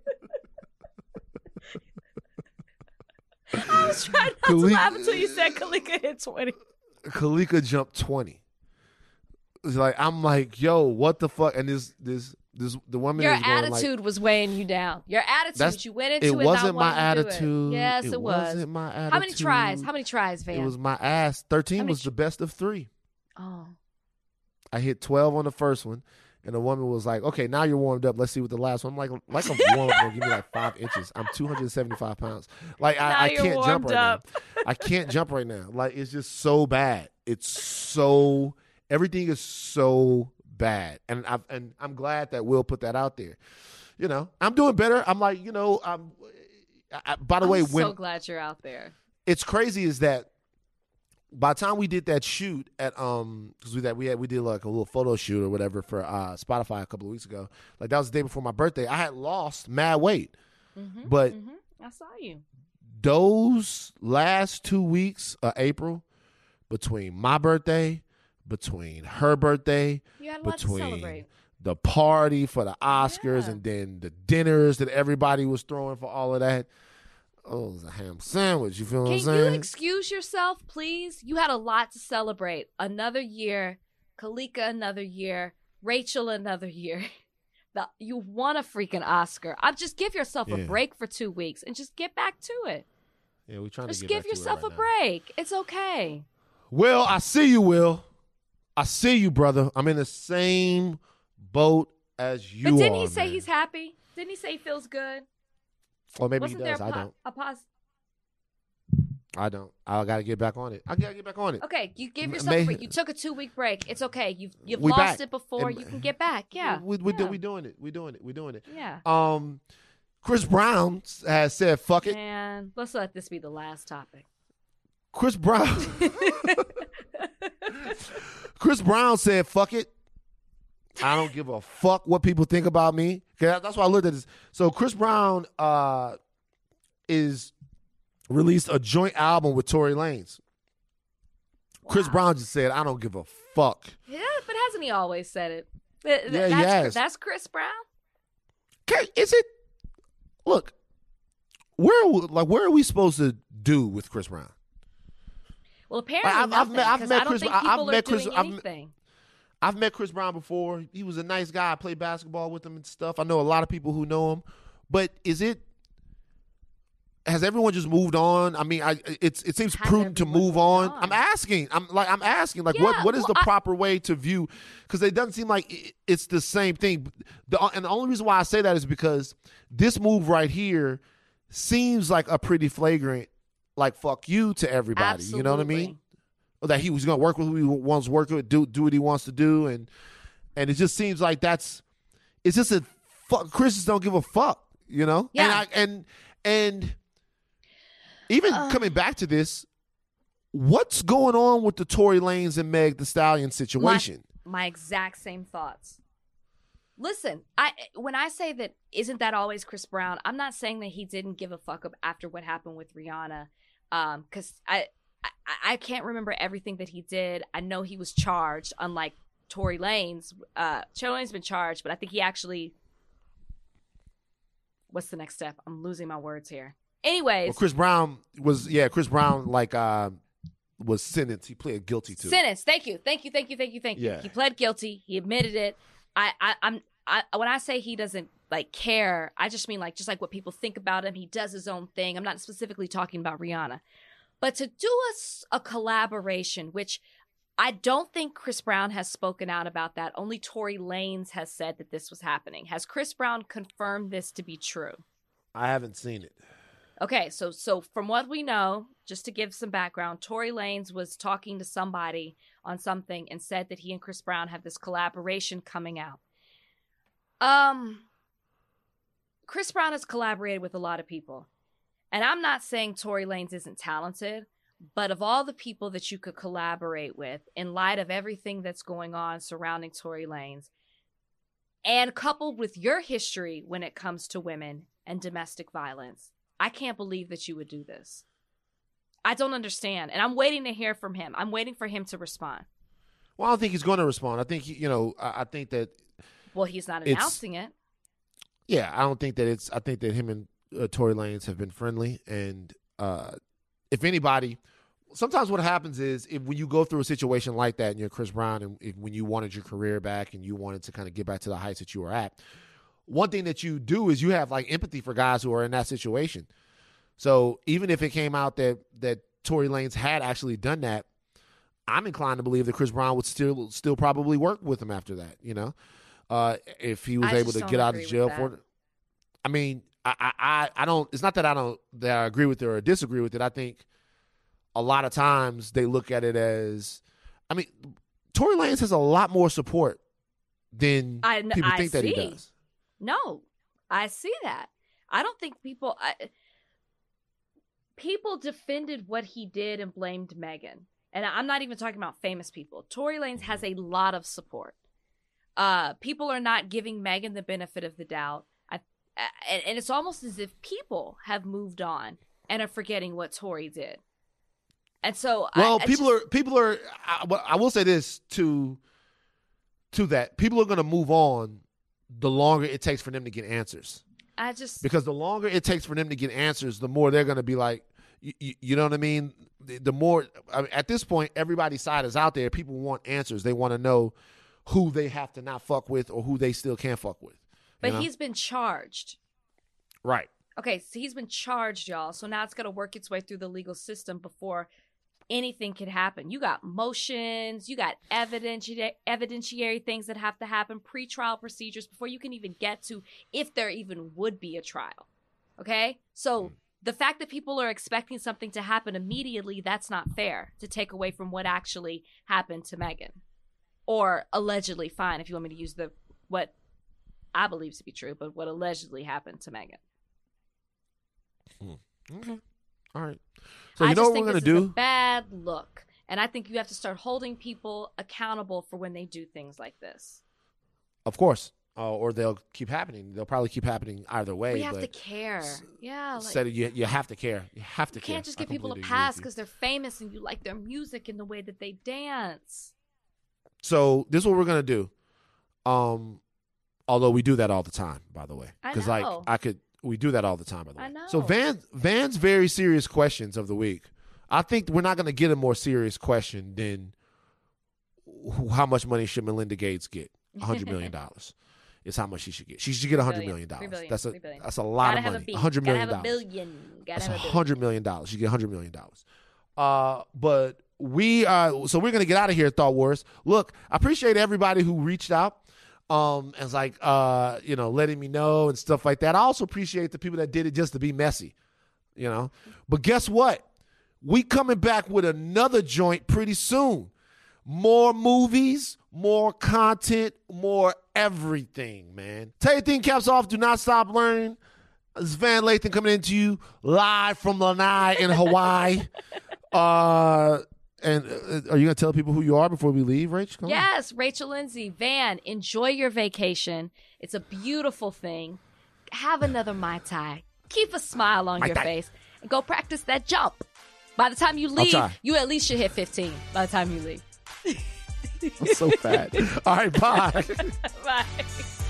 I was trying not Kalika, to laugh until you said Kalika hit twenty. Kalika jumped twenty. It's like I'm like, yo, what the fuck? And this this this the woman. Your is going attitude like, was weighing you down. Your attitude. You went into it. It wasn't not my attitude. It. Yes, it, it was. Wasn't my attitude. How many tries? How many tries, Van? It was my ass. Thirteen was tr- the best of three. Oh. I hit twelve on the first one, and the woman was like, "Okay, now you're warmed up. Let's see what the last one." I'm like, "Like a warm up, give me like five inches. I'm two hundred seventy-five pounds. Like I, I can't jump right up. now. I can't jump right now. Like it's just so bad. It's so everything is so bad, and I and I'm glad that Will put that out there. You know, I'm doing better. I'm like, you know, I'm. I, by the I'm way, so when glad you're out there. It's crazy is that by the time we did that shoot at um because we that we had we did like a little photo shoot or whatever for uh, Spotify a couple of weeks ago. Like that was the day before my birthday. I had lost mad weight, mm-hmm, but mm-hmm. I saw you. Those last two weeks of April, between my birthday, between her birthay, you had a lot between to celebrate. The party for the Oscars yeah. and then the dinners that everybody was throwing for all of that. Oh, it was a ham sandwich. You feel Can what I'm saying? you excuse yourself, please? You had a lot to celebrate. Another year. Kalika, another year. Rachel, another year. The, you won a freaking Oscar. I'm just give yourself yeah. a break for two weeks and just get back to it. Yeah, we're trying just to get give back yourself to it right a now. break. It's okay. Will, I see you, Will. I see you, brother. I'm in the same boat as you But didn't are, he say man. he's happy? Didn't he say he feels good? Or maybe Wasn't he does. there I a, po- don't. a pause? I don't. I got to get back on it. I got to get back on it. Okay, you give M- yourself may- a break. You took a two week break. It's okay. You've you've We lost back. it before. And- You can get back. Yeah. We we yeah. do, we doing it. We doing it. We doing it. Yeah. Um, Chris Brown has said, "Fuck it." And let's let this be the last topic. Chris Brown. Chris Brown said, "Fuck it. I don't give a fuck what people think about me." Okay, that's why I looked at this. So Chris Brown uh, is released a joint album with Tory Lanez. Wow. Chris Brown just said, "I don't give a fuck." Yeah, but hasn't he always said it? Th- Yeah, that's, he has. That's Chris Brown. Okay, is it? Look, where like where are we supposed to do with Chris Brown? Well, apparently I've- I've nothing. met- I've 'cause met I don't Chris- think I- people I've are met Chris- doing I've met- anything. I've met Chris Brown before. He was a nice guy. I played basketball with him and stuff. I know a lot of people who know him. But is it? Has everyone just moved on? I mean, I it's it seems Has prudent to everyone move moved on. on? I'm asking. I'm like I'm asking. Like Yeah, what what is well, the I- proper way to view? Because it doesn't seem like it- it's the same thing. The, and the only reason why I say that is because this move right here seems like a pretty flagrant, like fuck you to everybody. Absolutely. You know what I mean? That he was going to work with who he wants to work with, do do what he wants to do, and and it just seems like that's it's just a fuck. Christians don't give a fuck, you know. Yeah. And I, and and even Uh. coming back to this, what's going on with the Tory Lanez and Meg Thee Stallion situation? My, my exact same thoughts. Listen, I when I say that isn't that always Chris Brown, I'm not saying that he didn't give a fuck up after what happened with Rihanna, um, because I, I I can't remember everything that he did. I know he was charged, unlike Tory Lanez. Uh, Tory Lanez's been charged, but I think he actually. What's the next step? I'm losing my words here. Anyways, Well, Chris Brown was yeah, Chris Brown like uh, was sentenced. He pled guilty to. sentence. Thank you, thank you, thank you, thank you, thank you. Yeah. He pled guilty. He admitted it. I, I, I'm. I, when I say he doesn't like care, I just mean like just like what people think about him. He does his own thing. I'm not specifically talking about Rihanna, but to do a, s- a collaboration, which I don't think Chris Brown has spoken out about that. Only Tory Lanez has said that this was happening. Has Chris Brown confirmed this to be true? I haven't seen it. Okay, so so from what we know, just to give some background, Tory Lanez was talking to somebody on something and said that he and Chris Brown have this collaboration coming out. Um, Chris Brown has collaborated with a lot of people. And I'm not saying Tory Lanez isn't talented, but of all the people that you could collaborate with, in light of everything that's going on surrounding Tory Lanez, and coupled with your history when it comes to women and domestic violence, I can't believe that you would do this. I don't understand. And I'm waiting to hear from him. I'm waiting for him to respond. Well, I don't think he's going to respond. I think he, you know, I, I think that. Well, he's not It's- announcing it. Yeah, I don't think that it's. I think that him and uh, Tory Lanez have been friendly, and uh, if anybody, sometimes what happens is if when you go through a situation like that, and you're Chris Brown, and if, when you wanted your career back and you wanted to kind of get back to the heights that you were at, one thing that you do is you have like empathy for guys who are in that situation. So even if it came out that that Tory Lanez had actually done that, I'm inclined to believe that Chris Brown would still still probably work with him after that. You know. Uh, if he was I able just to don't get out of agree with jail that. for it. I mean, I, I, I- I don't, it's not that I don't, that I agree with it or disagree with it. I think a lot of times they look at it as, I mean, Tory Lanez has a lot more support than I, people I think that he see. does. No, I see that. I don't think people, I, people defended what he did and blamed Megan. And I'm not even talking about famous people. Tory Lanez has a lot of support. Uh, people are not giving Megan the benefit of the doubt. I, and, and it's almost as if people have moved on and are forgetting what Tory did. And so, Well, I, I people just, are, people are, I, well, I will say this to, to that. People are going to move on the longer it takes for them to get answers. I just, Because the longer it takes for them to get answers, the more they're going to be like, you, you, you know what I mean? The, the more, I mean, at this point, everybody's side is out there. People want answers. They want to know who they have to not fuck with or who they still can't fuck with. but you know? he's been charged. Right. Okay, so he's been charged, y'all. So now it's got to work its way through the legal system before anything can happen. You got motions, you got evidentiary, evidentiary things that have to happen, pretrial procedures before you can even get to if there even would be a trial. Okay? So the fact that people are expecting something to happen immediately, that's not fair to take away from what actually happened to Meghan. Or allegedly, fine, if you want me to use the what I believe to be true, but what allegedly happened to Meghan. Hmm. Okay. All right. So you I know just what think we're going this to is do? a bad look. And I think you have to start holding people accountable for when they do things like this. Of course. Uh, or they'll keep happening. They'll probably keep happening either way. We have but to care. Yeah. Like, said it, you, you have to care. You have to you care. can't just I give people a completely agree pass with you. because they're famous and you like their music and the way that they dance. So this is what we're going to do. Um, although we do that all the time, by the way. I Because like know. I could, we do that all the time, by the way. I know. So Van, Van's very serious questions of the week. I think we're not going to get a more serious question than who, how much money should Melinda Gates get? one hundred million dollars is how much she should get. She should get one hundred million dollars. billion, That's a three billion. that's a lot Gotta of have a money. B. one hundred million Gotta have a dollars. billion. Gotta That's have a billion. one hundred million dollars. She get one hundred million dollars. Uh, but we uh, so we're gonna get out of here, Thought Wars. Look, I appreciate everybody who reached out, um, and like uh, you know, letting me know and stuff like that. I also appreciate the people that did it just to be messy, you know. But guess what? We coming back with another joint pretty soon. More movies, more content, more everything, man. Tell your thing caps off. Do not stop learning. This is Van Lathan coming into you live from Lanai in Hawaii. uh, and uh, are you going to tell people who you are before we leave, Rach? Come on. Yes, Rachel Lindsay. Van, enjoy your vacation. It's a beautiful thing. Have another Mai Tai. Keep a smile on Mai your Tai. face. And go practice that jump. By the time you leave, try. you at least should hit fifteen by the time you leave. I'm so fat. All right, bye. Bye.